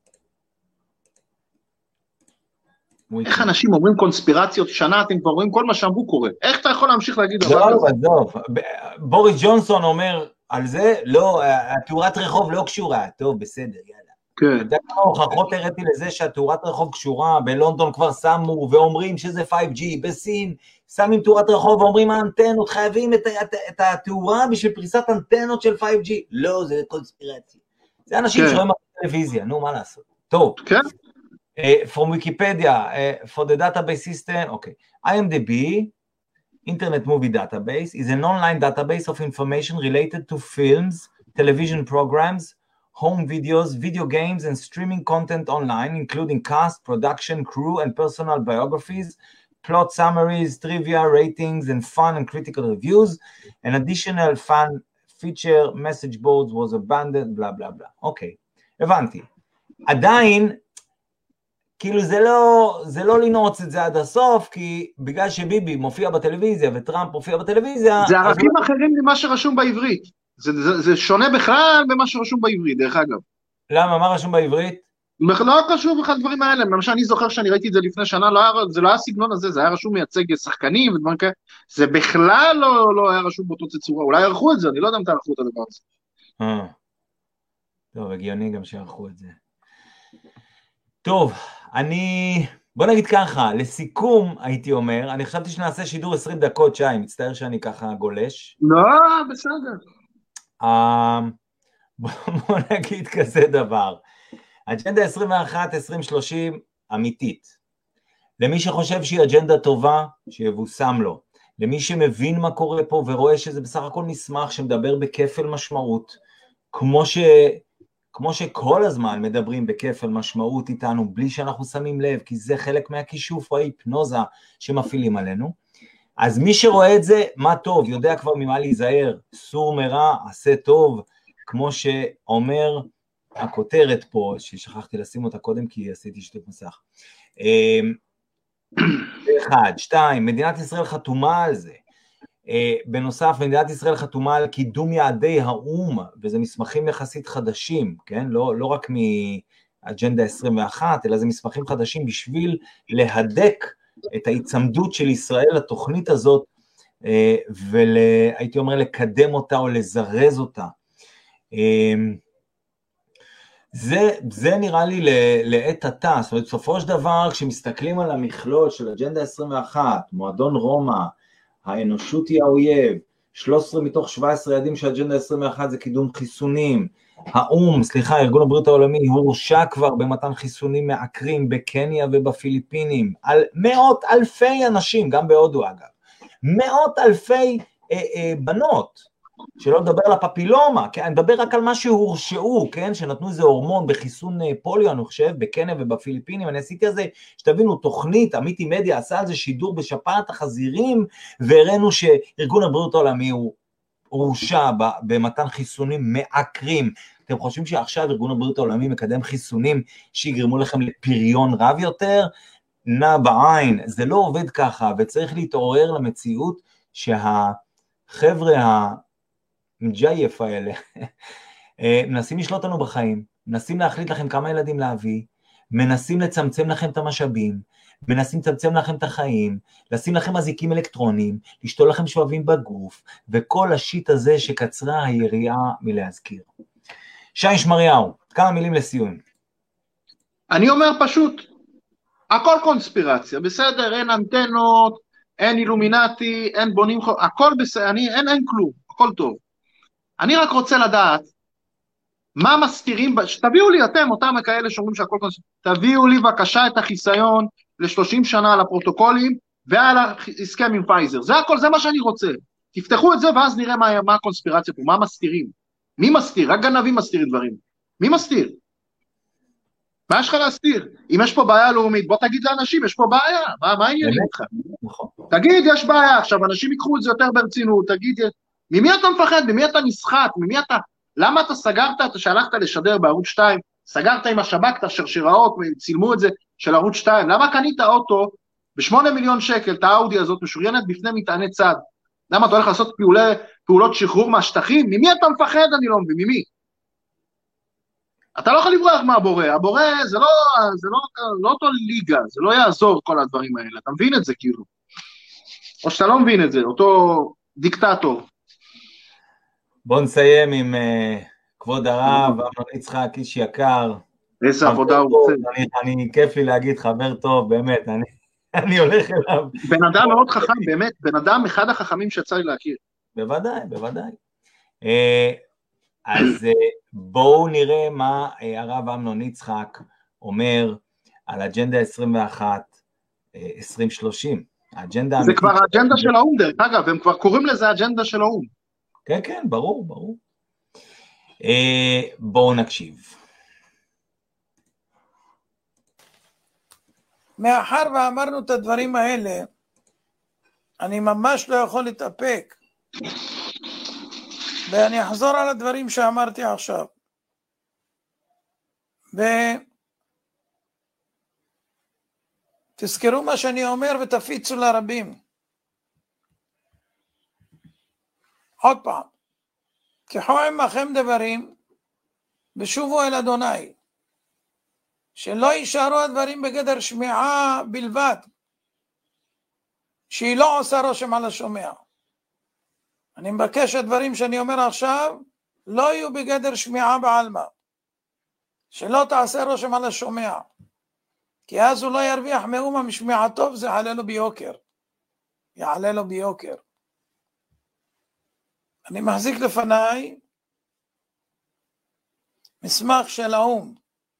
איך אנשים אומרים קונספירציות שנה, אתם כבר רואים כל מה שאמרו קורה. איך אתה יכול להמשיך להגיד דבר כזה? לא, עזוב. בוריס ג'ונסון אומר על זה, לא, התאורת רחוב לא קשורה. טוב, בסדר, יאללה. כן. אתה כמה הוכחות הראיתי לזה שהתאורת רחוב קשורה, בלונדון כבר שמו ואומרים שזה פייב ג'י, בסין שמים תאורת רחוב ואומרים האנטנות, חייבים את, את, את התאורה בשביל פריסת אנטנות של פייב ג'י. לא, זה קונספירציה. זה אנשים כן. שרואים בטלוויזיה, נו, מה לעשות? טוב. כן. Uh, from Wikipedia, uh, for the database system, okay. איי אם די בי, Internet Movie Database, is an online database of information related to films, television programs, home videos, video games, and streaming content online, including cast, production, crew, and personal biographies, plot summaries, trivia, ratings, and fun and critical reviews. An additional fun feature, message boards was abandoned, blah, blah, blah. אוקיי, הבנתי. עדיין, כאילו זה לא, זה לא לנעוץ את זה עד הסוף, כי בגלל שביבי מופיע בטלוויזיה וטראמפ מופיע בטלוויזיה... זה ערכים לא... אחרים ממה שרשום בעברית. זה, זה, זה שונה בכלל ממה שרשום בעברית, דרך אגב. למה? מה רשום בעברית? לא רשום בכלל דברים האלה, למשל אני זוכר שאני ראיתי את זה לפני שנה, לא היה, זה לא היה סגנון הזה, זה היה רשום מייצג שחקנים ודברים כאלה, זה בכלל לא, לא היה רשום באותו צורה, אולי ערכו את זה, אני לא יודע אם תערכו את הדבר הזה. אה, טוב, הגיוני גם שערכו את זה. טוב, אני, בוא נגיד ככה, לסיכום הייתי אומר, אני חשבתי שנעשה שידור עשרים דקות, שי, מצטער שאני ככה גולש. לא, בסדר. בוא נגיד כזה דבר, אג'נדה עשרים ואחת עשרים שלושים אמיתית, למי שחושב שהיא אג'נדה טובה, שיבוסם לו, למי שמבין מה קורה פה ורואה שזה בסך הכל מסמך שמדבר בכפל משמעות, כמו ש... כמו שכל הזמן מדברים בכפל משמעות איתנו, בלי שאנחנו שמים לב, כי זה חלק מהכישוף או ההיפנוזה שמפעילים עלינו, אז מי שרואה את זה, מה טוב, יודע כבר ממה להיזהר, סור מרע, עשה טוב, כמו שאומר הכותרת פה, ששכחתי לשים אותה קודם, כי עשיתי שטות מסך. אחד, שתיים, מדינת ישראל חתומה על זה, בנוסף, מדינת ישראל חתומה על קידום יעדי האום, וזה מסמכים יחסית חדשים, כן? לא, לא רק מאג'נדה עשרים ואחת, אלא זה מסמכים חדשים בשביל להדק את ההיצמדות של ישראל לתוכנית הזאת, והייתי אומר לקדם אותה או לזרז אותה. זה, זה נראה לי לעת עתה, זאת אומרת, בסופו של דבר, כשמסתכלים על המכלול של אג'נדה עשרים ואחת, מועדון רומא, האנושות היא האויב, שלוש עשרה מתוך שבע עשרה יעדים של אג'נדה עשרים ואחת זה קידום חיסונים, האום, סליחה, ארגון הבריאות העולמי, הורשע כבר במתן חיסונים מעקרים בקניה ובפיליפינים, על מאות אלפי אנשים, גם בהודו אגב, מאות אלפי אה, אה, בנות, שלא לדבר על הפפילומה, כן? אני מדבר רק על מה שהורשעו, כן? שנתנו איזה הורמון בחיסון פוליו, אני חושב, בקניה ובפיליפינים, אני עשיתי על זה, שתבינו, תוכנית, אמיתי מדיה עשה על זה שידור בשפעת החזירים, והראינו שארגון הבריאות העולמי הוא הורשע במתן חיסונים מעקרים. אתם חושבים שעכשיו ארגון הבריאות העולמי מקדם חיסונים שיגרמו לכם לפריון רב יותר? נע בעין, זה לא עובד ככה, וצריך להתעורר למציאות שהחבר'ה ה... מג'ייף האלה, מנסים לשלוט לנו בחיים, מנסים להחליט לכם כמה ילדים להביא, מנסים לצמצם לכם את המשאבים, מנסים לצמצם לכם את החיים, לשים לכם מזיקים אלקטרונים, לשתול לכם שואבים בגוף, וכל השיט הזה שקצרה היריעה מלהזכיר. שי שמריהו, כמה מילים לסיום. אני אומר פשוט, הכל קונספירציה, בסדר, אין אנטנות, אין אילומינטי, אין בונים, הכל בסדר, אני, אין, אין כלום, הכל טוב. אני רק רוצה לדעת, מה מסתירים, תביאו לי אתם, אותם כאלה שאומרים שהכל קונספירציה, תביאו לי בבקשה את החיסיון ל-שלושים שנה על הפרוטוקולים, ועל ההסכם עם פייזר, זה הכל, זה מה שאני רוצה, תפתחו את זה ואז נראה מה, מה הקונספירציה פה, מה מסתירים, מי מסתיר, רק גנבים מסתירים דברים, מי מסתיר? מה יש לך להסתיר? אם יש פה בעיה לאומית, בוא תגיד לאנשים, יש פה בעיה, מה, מה העניינים איתך? תגיד, יש בעיה, עכשיו אנשים ייקחו את זה יותר ברצינות, תגיד, ממי אתה מפחד, ממי אתה נסחט, ממי אתה, למה אתה סגרת, אתה שהלכת לשדר בערוץ שתיים, סגרת עם השב"כ את השרשראות, צילמו את זה של ערוץ שתיים, למה קנית אוטו בשמונה מיליון שקל, את האאודי הזאת משוריינת בפני מטעני צד, למה אתה הולך לעשות פעולי, פעולות שחרור מהשטחים, ממי אתה מפחד, אני לא מבין, ממי? אתה לא יכול לברוח מהבורא, הבורא זה לא, זה לא, לא אותו ליגה, זה לא יעזור כל הדברים האלה, אתה מבין את זה כאילו, או שאתה לא מבין את זה, אותו דיקטטור. בוא נסיים עם uh, כבוד הרב, אמנון יצחק, איש יקר. איזה עבודה הוא רוצה. אני, אני, כיף לי להגיד חבר טוב, באמת, אני, אני הולך אליו. בן אדם מאוד חכם, באמת, בן אדם אחד החכמים שיצא לי להכיר. בוודאי, בוודאי. Uh, אז uh, בואו נראה מה uh, הרב אמנון יצחק אומר על אג'נדה עשרים ואחת עשרים שלושים. האג'נדה זה כבר האג'נדה של האום, דרך אגב, הם כבר קוראים לזה האג'נדה של האום. כן, כן, ברור, ברור. בואו נקשיב. מאחר ואמרנו את הדברים האלה, אני ממש לא יכול להתאפק, ואני אחזור על הדברים שאמרתי עכשיו. ותזכרו מה שאני אומר ותפיצו לרבים. עוד פעם, קחו עמכם דברים ושובו אל אדוני, שלא יישארו הדברים בגדר שמיעה בלבד, שהיא לא עושה רושם על השומע. אני מבקש שהדברים שאני אומר עכשיו לא יהיו בגדר שמיעה בעלמא, שלא תעשה רושם על השומע, כי אז הוא לא ירוויח מאומה משמיעתו, וזה יעלה לו ביוקר, יעלה לו ביוקר. אני מחזיק לפניי מסמך של האו"ם,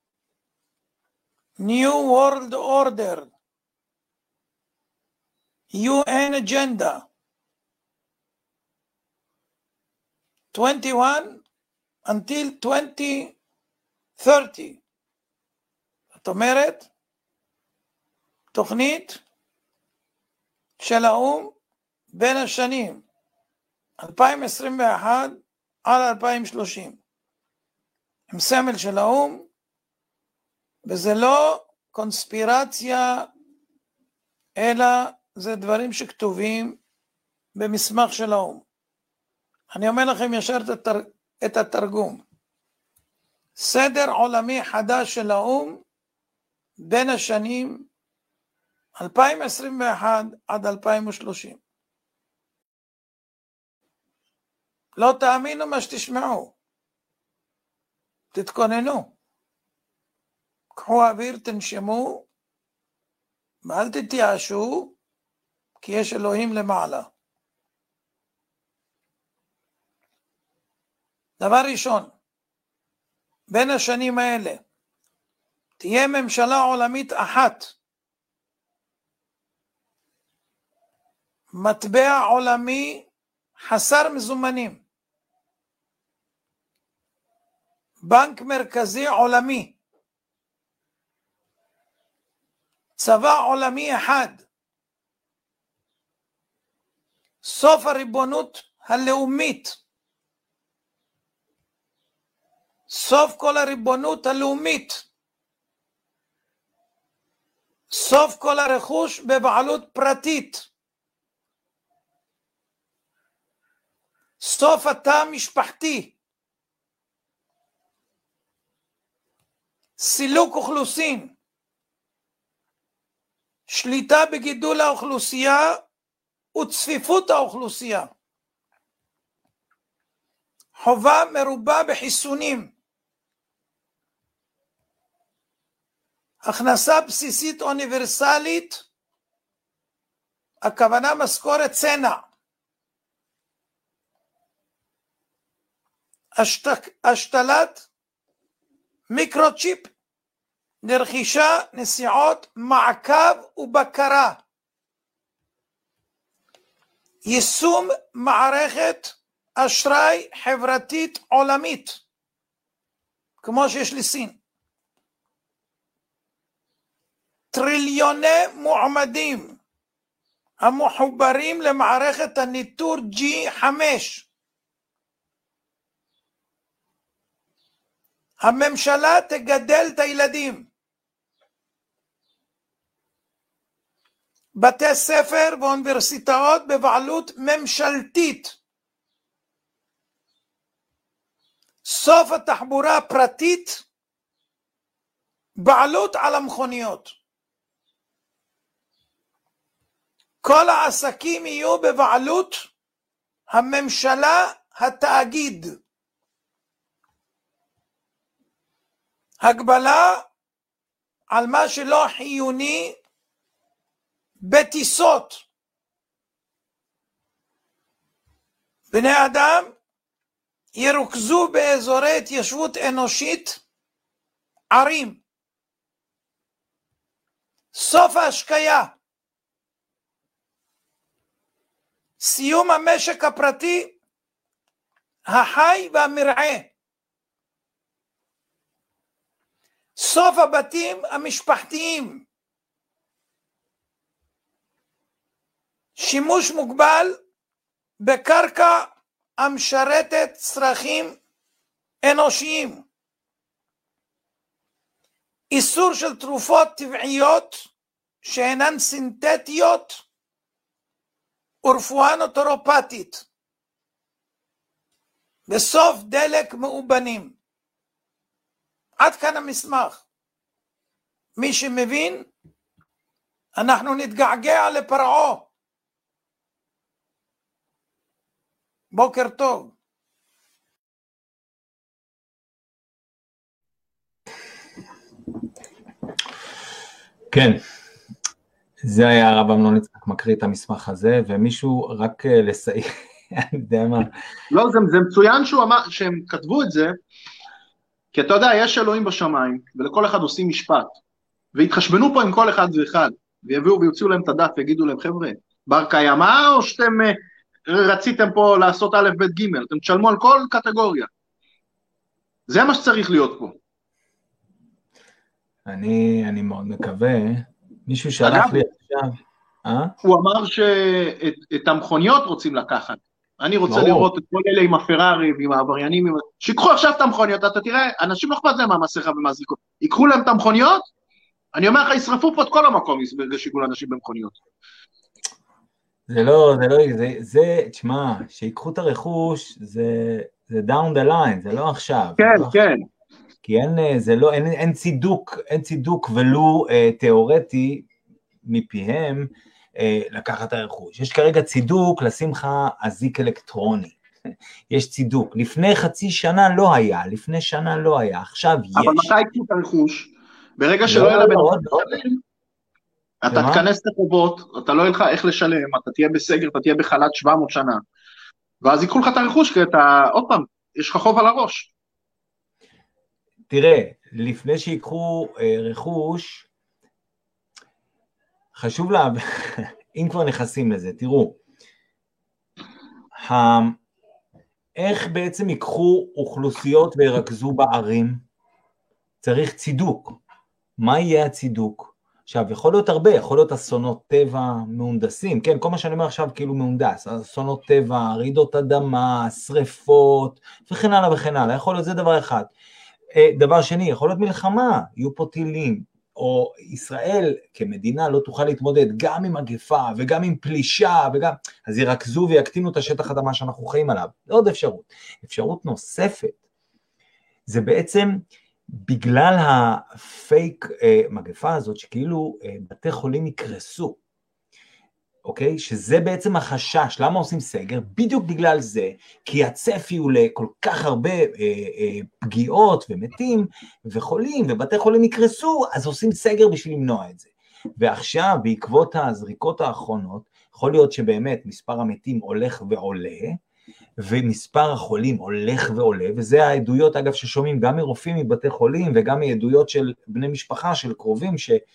New World Order, U N Agenda, twenty-one until twenty thirty. זאת אומרת, תוכנית של האו"ם בין השנים אלפיים עשרים ואחת עד אלפיים שלושים. עם סמל של האו"ם, וזה לא קונספירציה, אלא זה דברים שכתובים במסמך של האו"ם. אני אומר לכם ישר את התרגום. סדר עולמי חדש של האו"ם בין השנים אלפיים עשרים ואחת עד אלפיים שלושים. לא תאמינו מה שתשמעו, תתכוננו, קחו אוויר, תנשמו, ואל תתייאשו, כי יש אלוהים למעלה. דבר ראשון, בין השנים האלה תהיה ממשלה עולמית אחת, מטבע עולמי חסר מזומנים, בנק מרכזי עולמי, צבא עולמי אחד, סוף הריבונות הלאומית, סוף כל הריבונות הלאומית, סוף כל הרכוש בבעלות פרטית, סוף התא המשפחתי, סילוק אוכלוסין, שליטה בגידול האוכלוסייה וצפיפות האוכלוסייה, חובה מרובה בחיסונים, הכנסה בסיסית אוניברסלית, הכוונה משכורת צנע, השתלת מיקרוצ'יפ לרכישה, נסיעות, מעקב ובקרה, יישום מערכת אשראי חברתית עולמית, כמו שיש לסין, טריליוני מועמדים המחוברים למערכת הניטור ג'י חמש, הממשלה תגדל את הילדים, בתי ספר ואוניברסיטאות בבעלות ממשלתית, סוף התחבורה הפרטית, בעלות על המכוניות, כל העסקים יהיו בבעלות הממשלה, התאגיד, הגבלה על מה שלא חיוני בטיסות, בני אדם ירוכזו באזורי התיישבות אנושית, ערים, סוף ההשקיה, סיום המשק הפרטי, החי והמרעה, סוף הבתים המשפחתיים, שימוש מוגבל בקרקע המשרתת צרכים אנושיים, איסור של תרופות טבעיות שאינן סינתטיות ורפואה נוטורופטית, וסוף דלק מאובנים. עד כאן המסמך. מי שמבין, אנחנו נתגעגע לפרעה. בוקר טוב. כן, זה היה הרב אמנון יצחק מקריא את המסמך הזה, ומישהו רק לסייע, אני יודע מה. לא, זה, זה מצוין שהוא אמר, שהם כתבו את זה, כי אתה יודע, יש אלוהים בשמיים, ולכל אחד עושים משפט, והתחשבנו פה עם כל אחד ואחד, ויביאו ויוציאו להם את הדף, ויגידו להם, חבר'ה, בר קיימא, או שאתם רציתם פה לעשות א' ב' ג', אתם תשלמו על כל קטגוריה. זה מה שצריך להיות פה. אני, אני מאוד מקווה, מישהו שלח לי עכשיו, אה? הוא אמר שאת את המכוניות רוצים לקחת, אני רוצה ברור. לראות את כל אלה עם הפרארי ועם העבריינים, שיקחו עכשיו את המכוניות, אתה תראה, אנשים לא אכפת להם מהמסכה ומהזריקות, ייקחו להם את המכוניות, אני אומר לך, ישרפו פה את כל המקום, שיגעו לאנשים במכוניות. זה לא, זה לא, זה, זה, תשמע, שיקחו את הרכוש, זה, זה down the line, זה לא עכשיו. כן, לא כן. כי אין, זה לא, אין, אין צידוק, אין צידוק ולו אה, תיאורטי מפיהם אה, לקחת את הרכוש. יש כרגע צידוק לשים לך אזיק אלקטרוני. יש צידוק. לפני חצי שנה לא היה, לפני שנה לא היה, עכשיו יש. אבל מתי יקחו את הרכוש? ברגע שלא לא, יהיה לה לא, בן לא, אדם לא. לשלם, אתה שמה? תכנס את החובות, אתה לא יהיה לך איך לשלם, אתה תהיה בסגר, אתה תהיה בחל"ת שבע מאות שנה, ואז ייקחו לך את הרכוש, כי אתה, עוד פעם, יש לך חוב על הראש. תראה, לפני שיקחו אה, רכוש, חשוב לה, אם כבר נכנסים לזה, תראו, ה... איך בעצם ייקחו אוכלוסיות וירכזו בערים? צריך צידוק. מה יהיה הצידוק? עכשיו, יכול להיות הרבה, יכול להיות אסונות טבע מהונדסים, כן, כל מה שאני אומר עכשיו כאילו מהונדס, אסונות טבע, רעידות אדמה, שריפות, וכן הלאה וכן הלאה, יכול להיות זה דבר אחד. דבר שני, יכול להיות מלחמה, יהיו פה טילים, או ישראל כמדינה לא תוכל להתמודד גם עם מגפה וגם עם פלישה, וגם, אז ירכזו ויקטינו את השטח אדמה שאנחנו חיים עליו. זה עוד אפשרות. אפשרות נוספת, זה בעצם בגלל הפייק אה, מגפה הזאת, שכאילו אה, בתי חולים יקרסו, אוקיי? שזה בעצם החשש. למה עושים סגר? בדיוק בגלל זה, כי הצפי הוא לכל כך הרבה אה, אה, פגיעות ומתים וחולים, ובתי חולים יקרסו, אז עושים סגר בשביל למנוע את זה. ועכשיו, בעקבות הזריקות האחרונות, יכול להיות שבאמת מספר המתים הולך ועולה, ומספר החולים הולך ועולה, וזה העדויות אגב ששומעים גם מרופאים מבתי חולים, וגם מעדויות של בני משפחה, של קרובים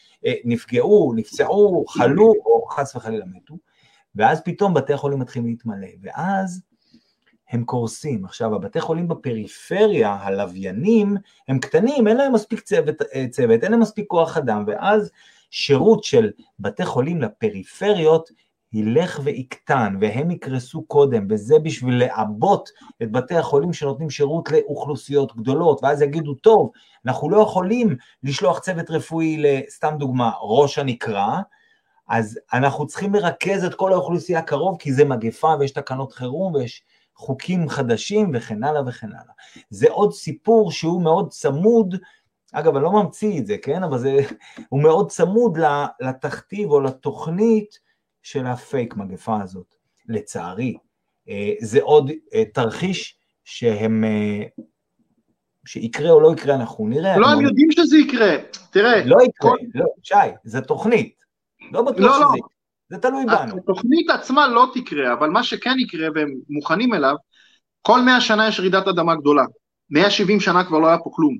שנפגעו, נפצעו, חלו, או חס וחלילה מתו, ואז פתאום בתי חולים מתחילים להתמלא, ואז הם קורסים. עכשיו, הבתי חולים בפריפריה, הלוויינים, הם קטנים, אין להם מספיק צוות, צוות, אין להם מספיק כוח אדם, ואז שירות של בתי חולים לפריפריות, ילך ויקטן, והם יקרסו קודם, וזה בשביל לעבות את בתי החולים שנותנים שירות לאוכלוסיות גדולות, ואז יגידו, טוב, אנחנו לא יכולים לשלוח צוות רפואי לסתם דוגמה, ראש הנקרא, אז אנחנו צריכים לרכז את כל האוכלוסייה קרוב, כי זה מגפה, ויש תקנות חירום, ויש חוקים חדשים, וכן הלאה וכן הלאה. זה עוד סיפור שהוא מאוד צמוד, אגב, אני לא ממציא את זה, כן? אבל זה, הוא מאוד צמוד לתכתיב או לתוכנית, של הפייק מגפה הזאת, לצערי, זה עוד תרחיש שהם, שיקרה או לא יקרה, אנחנו נראה. לא, הם יודעים שזה יקרה, תראה. לא יקרה, לא, שי, זה תוכנית, לא בטוח שזה יקרה, זה תלוי בנו. התוכנית עצמה לא תקרה, אבל מה שכן יקרה, והם מוכנים אליו, כל מאה שנה יש רעידת אדמה גדולה, מאה שבעים שנה כבר לא היה פה כלום.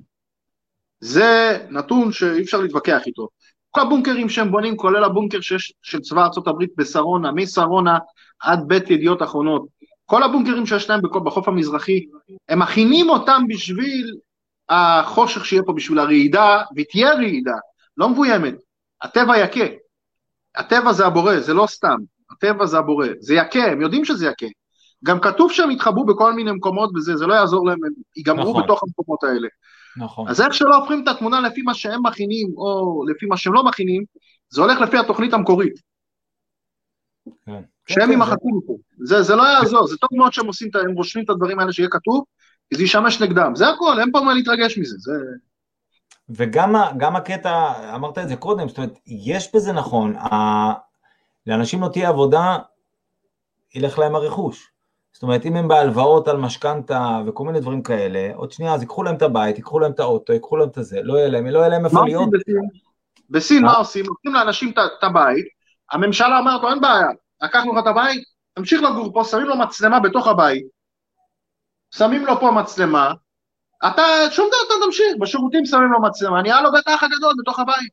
זה נתון שאי אפשר להתווכח איתו. כל הבונקרים שהם בונים, כולל הבונקר שיש, של צבא ארצות הברית בסרונה, מסרונה עד בית ידיעות אחרונות, כל הבונקרים שיש להם בחוף המזרחי, הם מכינים אותם בשביל החושך שיהיה פה בשביל הרעידה, ותהיה רעידה, לא מבוימת, הטבע יקה, הטבע זה הבורא, זה לא סתם, הטבע זה הבורא, זה יקה, הם יודעים שזה יקה, גם כתוב שהם יתחבאו בכל מיני מקומות וזה, זה לא יעזור להם, הם ייגמרו נכון. בתוך המקומות האלה. נכון. אז איך שלא הופכים את התמונה לפי מה שהם מכינים, או לפי מה שהם לא מכינים, זה הולך לפי התוכנית המקורית. כן. שהם כן, ימחקו מפה. זה, זה לא יעזור, זה טוב מאוד שהם עושים, הם רושמים את הדברים האלה שיהיה כתוב, כי זה ישמש נגדם. זה הכל, אין פה מה להתרגש מזה. זה... וגם גם הקטע, אמרת את זה קודם, זאת אומרת, יש בזה נכון, ה... לאנשים לא תהיה עבודה, ילך להם הרכוש. זאת אומרת, אם הם בהלוואות על משכנתה וכל מיני דברים כאלה, עוד שנייה, אז ייקחו להם את הבית, ייקחו להם את האוטו, ייקחו להם את זה, לא יהיה להם, לא יהיה להם איפה להיות. בסין מה עושים? נותנים לאנשים את הבית, הממשלה אומרת לו, אין בעיה, לקחנו לך את הבית, תמשיך לגור פה, שמים לו מצלמה בתוך הבית, שמים לו פה מצלמה, אתה, שום דבר אתה תמשיך, בשירותים שמים לו מצלמה, נהיה לו בית האח הגדול בתוך הבית.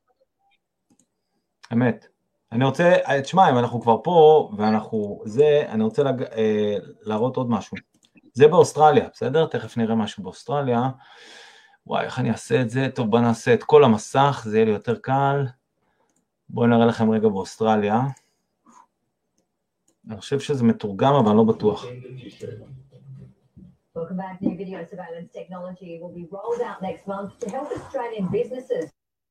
אמת. אני רוצה, תשמע, אם אנחנו כבר פה, ואנחנו, זה, אני רוצה להג, אה, להראות עוד משהו. זה באוסטרליה, בסדר? תכף נראה משהו באוסטרליה. וואי, איך אני אעשה את זה? טוב, בוא נעשה את כל המסך, זה יהיה לי יותר קל. בואו נראה לכם רגע באוסטרליה. אני חושב שזה מתורגם, אבל אני לא בטוח. Welcome back. New video surveillance technology will be rolled out next month to help Australian businesses.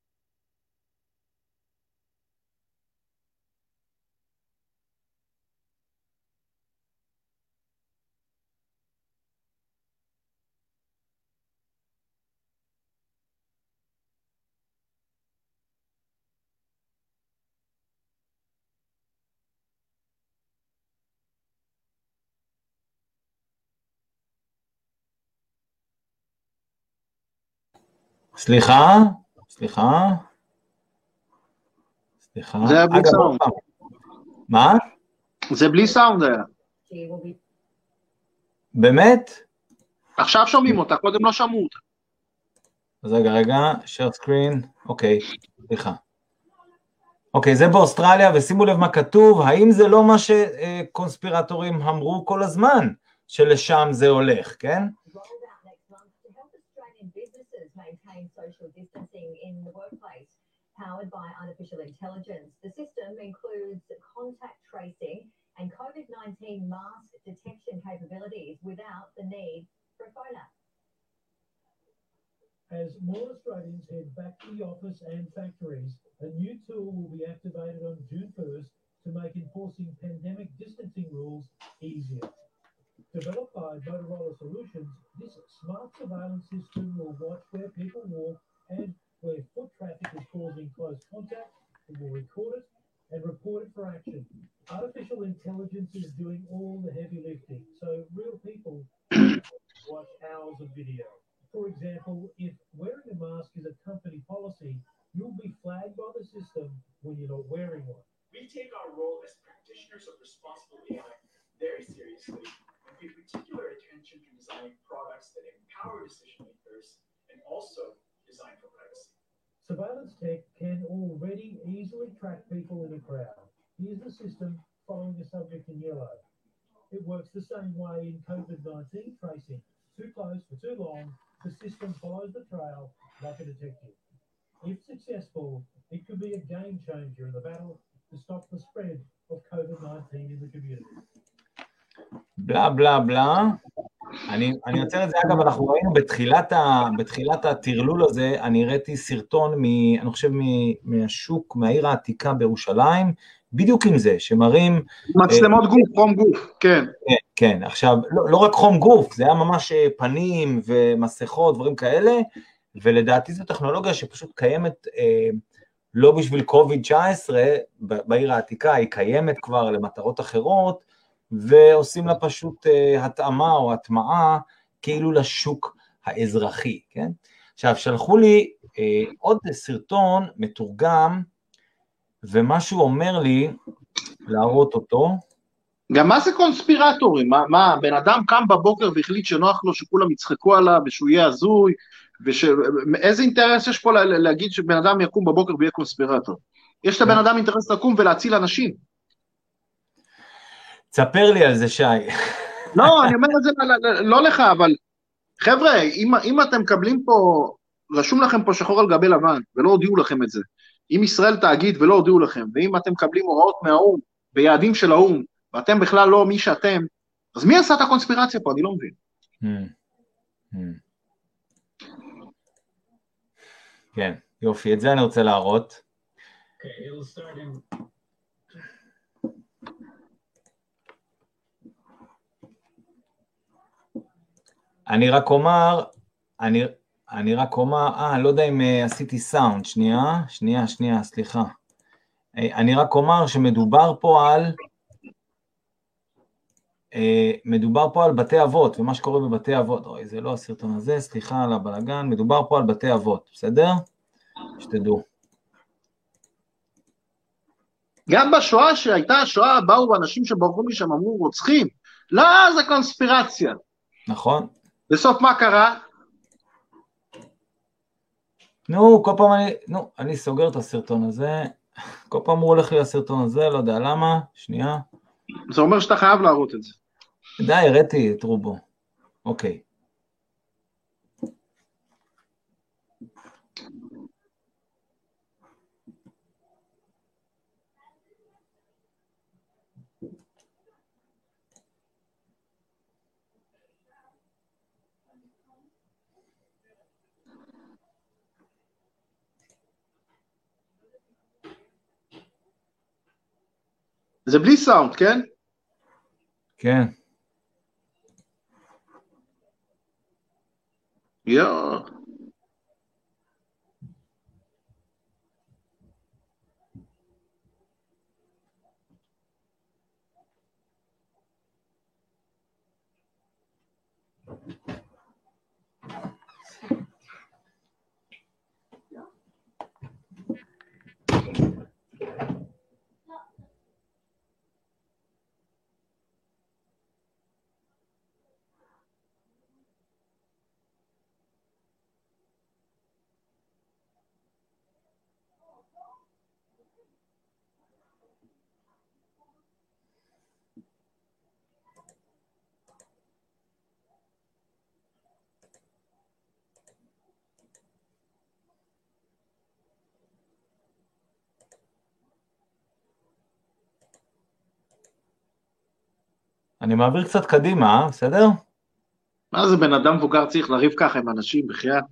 סליחה, סליחה, סליחה. זה היה בלי סאונד. מה? זה בלי סאונד היה. באמת? עכשיו שומעים אותה, קודם לא שמעו אותה. אז רגע, רגע, share screen, אוקיי, סליחה. אוקיי, זה באוסטרליה, ושימו לב מה כתוב, האם זה לא מה שקונספירטורים אמרו כל הזמן, שלשם זה הולך, כן? Social distancing in the workplace, powered by artificial intelligence. The system includes contact tracing and COVID nineteen mask detection capabilities without the need for a phone app. As more Australians head back to the office and factories, a new tool will be activated on June first to make enforcing pandemic distancing rules easier. Developed by Motorola Solutions, this smart surveillance system will watch where people walk and where foot traffic is causing close contact. It will record it and report it for action. Artificial intelligence is doing all the heavy lifting, so real people watch hours of video. For example, if wearing a mask is a company policy, you'll be flagged by the system when you're not wearing one. We take our role as practitioners of responsible A I very seriously. Pay particular attention to designing products that empower decision makers and also design for privacy. Surveillance tech can already easily track people in a crowd. Here's the system following the subject in yellow. It works the same way in COVID nineteen tracing. Too close for too long, the system follows the trail like a detective. If successful, it could be a game changer in the battle to stop the spread of COVID nineteen in the community. בלה בלה בלה, אני, אני יוצר את זה, אגב, אנחנו ראינו בתחילת, ה, בתחילת התרלול הזה, אני הראיתי סרטון, מ, אני חושב, מ, מהשוק, מהעיר העתיקה בירושלים, בדיוק עם זה, שמראים... מצלמות אה, גוף, חום גוף, כן. כן, כן, עכשיו, לא, לא רק חום גוף, זה היה ממש פנים ומסכות, דברים כאלה, ולדעתי זו טכנולוגיה שפשוט קיימת, אה, לא בשביל קוביד תשע עשרה, בעיר העתיקה, היא קיימת כבר למטרות אחרות, ועושים לה פשוט uh, התאמה או התמאה כאילו לשוק האזרחי, כן? עכשיו, שלחו לי uh, עוד סרטון מתורגם, ומשהו אומר לי להראות אותו. גם מה זה קונספירטורים? מה, מה, בן אדם קם בבוקר והחליט שנוח לו שכולם יצחקו עליו ושהוא יהיה הזוי, וש... איזה אינטרס יש פה להגיד שבן אדם יקום בבוקר ויהיה קונספירטור? יש לבן אדם אינטרס לקום ולהציל אנשים. תספר לי על זה, שי. לא, אני אומר את זה לא לך, אבל חבר'ה, אם, אם אתם מקבלים פה, רשום לכם פה שחור על גבי לבן, ולא הודיעו לכם את זה, אם ישראל תאגיד ולא הודיעו לכם, ואם אתם מקבלים הוראות מהאום, ביעדים של האום, ואתם בכלל לא מי שאתם, אז מי עשה את הקונספירציה פה? אני לא מבין. כן, יופי, את זה אני רוצה להראות. אני רק אומר, אני, אני רק אומר, אה, לא יודע אם uh, עשיתי סאונד, שנייה, שנייה, שנייה, סליחה. אני רק אומר שמדובר פה על, uh, מדובר פה על בתי אבות, ומה שקורה בבתי אבות, אוי, זה לא הסרטון הזה, סליחה על הבלגן, מדובר פה על בתי אבות, בסדר? שתדעו. גם בשואה שהייתה השואה, באו אנשים שברחו משם, אמרו רוצחים, לא, זה קונספירציה. נכון. בסוף מה קרה? נו, כל פעם אני, נו, אני סוגר את הסרטון הזה, כל פעם הוא הולך לי הסרטון הזה, לא יודע למה, שנייה. זה אומר שאתה חייב להראות את זה. די, הראיתי את רובו. אוקיי. זה בלי סאונד, כן? כן. יואו. אני מעביר קצת קדימה, בסדר? מה זה בן אדם מבוגר צריך לריב ככה עם אנשים בחייאת?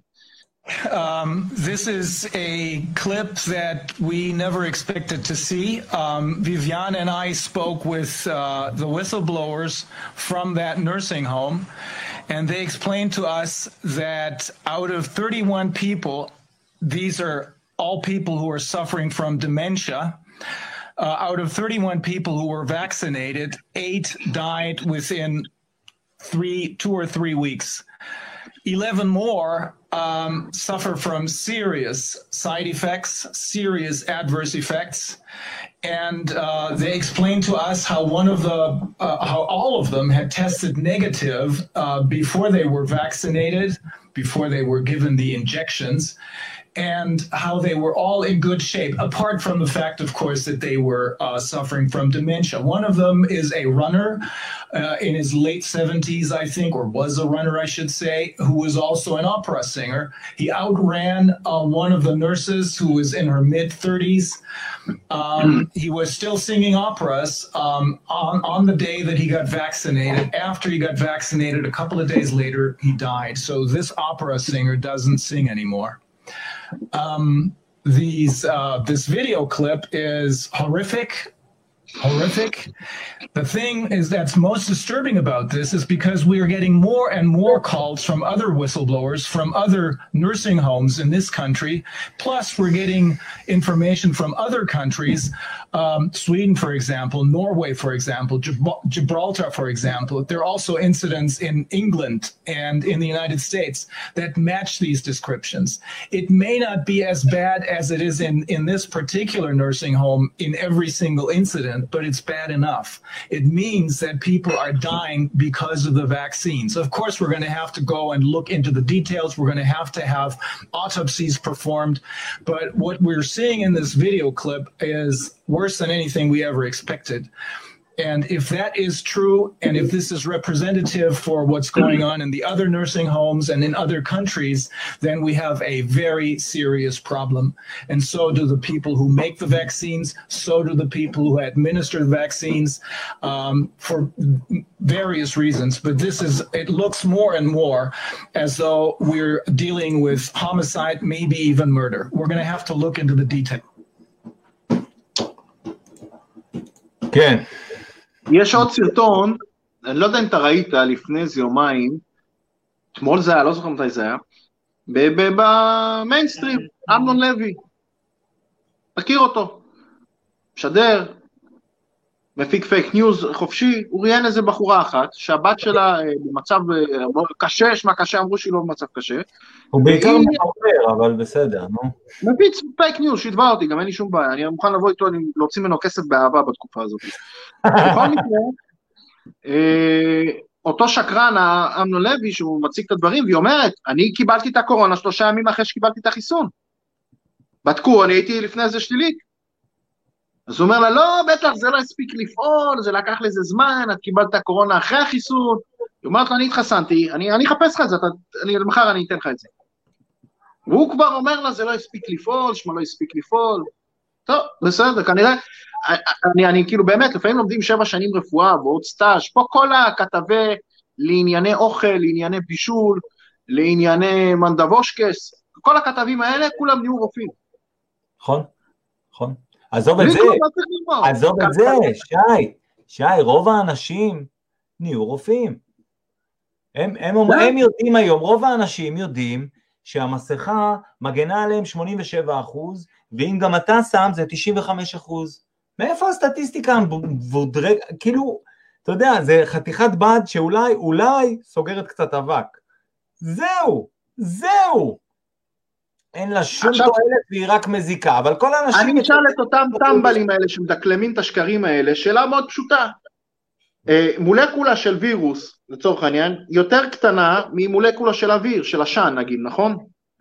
Um, this is a clip that we never expected to see. Um, Viviane and I spoke with uh, the whistleblowers from that nursing home, and they explained to us that out of thirty-one people, these are all people who are suffering from dementia. Uh, out of thirty-one people who were vaccinated, eight died within three, two or three weeks. eleven more um, suffer from serious side effects, serious adverse effects. And uh, they explained to us how one of the, uh, how all of them had tested negative uh, before they were vaccinated, before they were given the injections, and how they were all in good shape, apart from the fact, of course, that they were uh, suffering from dementia. One of them is a runner uh, in his late seventies, I think, or was a runner, I should say, who was also an opera singer. He outran uh, one of the nurses who was in her mid-thirties. Um, he was still singing operas um, on, on the day that he got vaccinated. After he got vaccinated, a couple of days later, he died. So this opera singer doesn't sing anymore. Um, these, uh, this video clip is horrific, horrific. The thing is that's most disturbing about this is because we are getting more and more calls from other whistleblowers from other nursing homes in this country. Plus, we're getting information from other countries, um, Sweden, for example, Norway, for example, Gib- Gibraltar, for example. There are also incidents in England and in the United States that match these descriptions. It may not be as bad as it is in, in this particular nursing home in every single incident, but it's bad enough. It means that people are dying because of the vaccines. Of course, we're going to have to go and look into the details. We're going to have to have autopsies performed. But what we're seeing in this video clip is worse than anything we ever expected. And if that is true, and if this is representative for what's going on in the other nursing homes and in other countries, then we have a very serious problem. And so do the people who make the vaccines, so do the people who administer the vaccines, um, for various reasons. But this is, it looks more and more as though we're dealing with homicide, maybe even murder. We're going to have to look into the detail. כן. יש עוד סרטון, אני לא יודע אם אתה ראית לפני איזה יומיים, אתמול זה היה, לא זוכר מתי זה היה, במיינסטרים, אמנון לוי, תכיר אותו, משדר, מפיק פייק ניוז חופשי, הוא ראיין איזה בחורה אחת, שהבת שלה במצב קשה, שמה קשה, אמרו שהיא לא במצב קשה. הוא בעיקר מחבר, אבל בסדר, נו. מפיץ פייק ניוז, שיתבע אותי, גם אין לי שום בעיה, אני מוכן לבוא איתו, אני להוציא ממנו כסף באהבה בתקופה הזאת. בכל מקרה, אותו שקרן, אמנון לוי, שהוא מציג את הדברים, והיא אומרת, אני קיבלתי את הקורונה שלושה ימים אחרי שקיבלתי את החיסון. בדקו, אני הייתי לפני זה שלילית. אז הוא אומר לה, לא, בטח, זה לא הספיק לפעול, זה לקח לזה זמן, את קיבלת קורונה אחרי החיסון, היא אומרת לו, אני התחסנתי, אני, אני אחפש לך את זה, אתה, אני, מחר אני אתן לך את זה. והוא כבר אומר לה, זה לא הספיק לפעול, שמה לא הספיק לפעול, טוב, בסדר, כנראה, אני, אני כאילו באמת, לפעמים לומדים שבע שנים רפואה, ועוד סטאז', פה כל הכתבי לענייני אוכל, לענייני בישול, לענייני מנדבושקס, כל הכתבים האלה, כולם נהיו רופאים. נכון, נכון. עזוב את זה, עזוב את זה, שי, שי, רוב האנשים נהיו רופאים. הם, הם, הם יודעים היום, רוב האנשים יודעים שהמסכה מגנה עליהם שמונים ושבעה אחוז, ואם גם אתה שם זה תשעים וחמישה אחוז. מאיפה הסטטיסטיקה המבודרג, כאילו, אתה יודע, זה חתיכת בד שאולי, אולי סוגרת קצת אבק. זהו, זהו. אין לה שום תועלת והיא רק מזיקה, אבל כל האנשים... אני נשאל את אותם טמבלים האלה שמדקלמים את השקרים האלה, שאלה מאוד פשוטה. מולקולה של וירוס, לצורך העניין, יותר קטנה ממולקולה של אוויר, של עשן נגיד, נכון?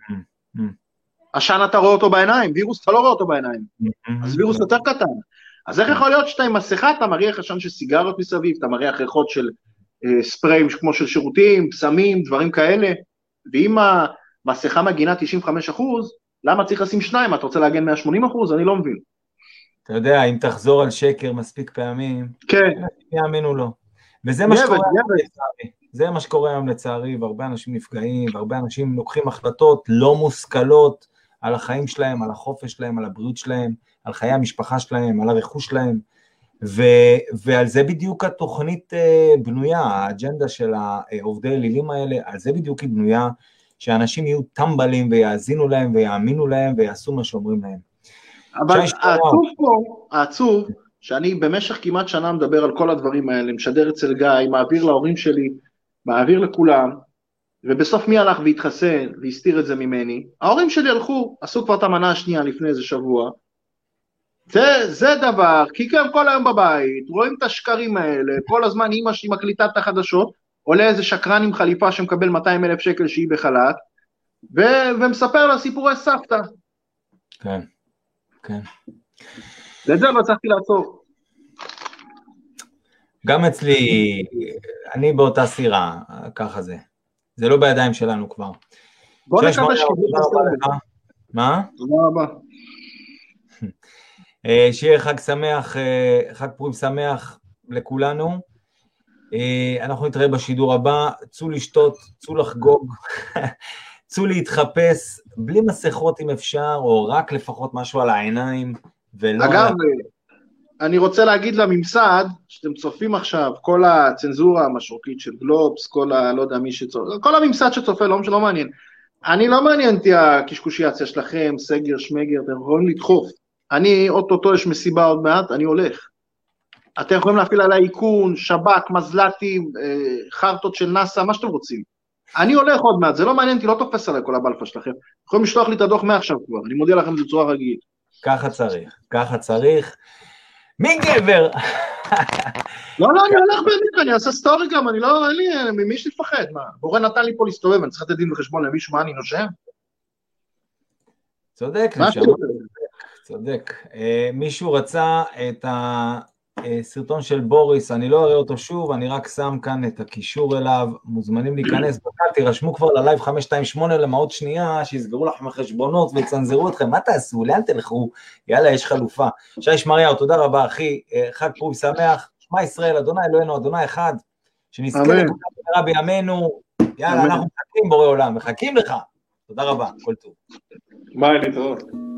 עשן אתה רואה אותו בעיניים, וירוס אתה לא רואה אותו בעיניים, אז וירוס יותר קטן. אז איך יכול להיות שאתה עם מסכה, אתה מריח עשן של סיגרות מסביב, אתה מריח ריחות של ספריים כמו של שירותים, פסמים, דברים כאלה, ואם ה... מסכה מגינה תשעים וחמישה אחוז, למה צריך לשים שניים? אתה רוצה להגן מאה ושמונים אחוז? אני לא מבין. אתה יודע, אם תחזור על שקר מספיק פעמים, כן. יאמינו לו. וזה מה שקורה היום לצערי. זה מה שקורה היום לצערי, והרבה אנשים נפגעים, והרבה אנשים לוקחים החלטות לא מושכלות על החיים שלהם, על החופש שלהם, על הבריאות שלהם, על חיי המשפחה שלהם, על הרכוש שלהם, ו- ועל זה בדיוק התוכנית בנויה, האג'נדה של העובדי אלילים האלה, על זה בדיוק היא בנויה, שאנשים יהיו טמבלים ויאזינו להם ויאמינו להם ויעשו מה שאומרים להם. אבל העצוב פה, העצוב, שאני במשך כמעט שנה מדבר על כל הדברים האלה, משדר אצל גיא, מעביר להורים שלי, מעביר לכולם, ובסוף מי הלך והתחסן והסתיר את זה ממני? ההורים שלי הלכו, עשו כבר את המנה השנייה לפני איזה שבוע, זה, זה דבר, כי הם כל היום בבית, רואים את השקרים האלה, כל הזמן אמא שלי מקליטה את החדשות, עולה איזה שקרן עם חליפה שמקבל מאתיים אלף שקל שהיא בחל"ת, ו- ומספר לה סיפורי סבתא. כן, כן. ואת זה לא הצלחתי לעצור. גם אצלי, אני באותה סירה, ככה זה. זה לא בידיים שלנו כבר. בוא נקווה שקיבלו בסדר. מה? תודה רבה. שיהיה חג שמח, חג פורים שמח לכולנו. אנחנו נתראה בשידור הבא, צאו לשתות, צאו לחגוג, צאו להתחפש, בלי מסכות אם אפשר, או רק לפחות משהו על העיניים. אגב, אני רוצה להגיד לממסד, שאתם צופים עכשיו, כל הצנזורה המשרוקית של גלובס, כל ה... לא יודע מי שצופה, כל הממסד שצופה, לא משהו, לא מעניין. אני לא מעניינתי הקשקושיאציה שלכם, סגר, שמגר, אתם יכולים לדחוף. אני, אוטוטו יש מסיבה עוד מעט, אני הולך. אתם יכולים להפעיל עליי עיקון, שב"כ, מזל"טים, חרטות של נאסא, מה שאתם רוצים. אני הולך עוד מעט, זה לא מעניין, כי לא תופס עליי כל הבלפה שלכם. יכולים לשלוח לי את הדוח מעכשיו כבר, אני מודיע לכם בצורה רגיל. ככה צריך, ככה צריך. מי גבר? לא, לא, אני הולך באמת, אני אעשה סטורי גם, אני לא, אין לי, ממי יש לפחד, מה? בורא נתן לי פה להסתובב, אני צריך לתת דין וחשבון למישהו, מה אני נושם? צודק, נשמע. צודק. מישהו רצה את סרטון של בוריס, אני לא אראה אותו שוב, אני רק שם כאן את הקישור אליו, מוזמנים להיכנס, תירשמו כבר ללייב חמש שתיים שמונה למאות שנייה, שיסגרו לכם החשבונות ויצנזרו אתכם, מה תעשו, לאן תלכו, יאללה, יש חלופה. שי שמריהו, תודה רבה אחי, חג פורים שמח, שמע ישראל, אדוני אלוהינו, אדוני אחד, שנזכה לכולם בימינו, יאללה, אנחנו מחכים בורא עולם, מחכים לך, תודה רבה, כל טוב. ביי, להתראות.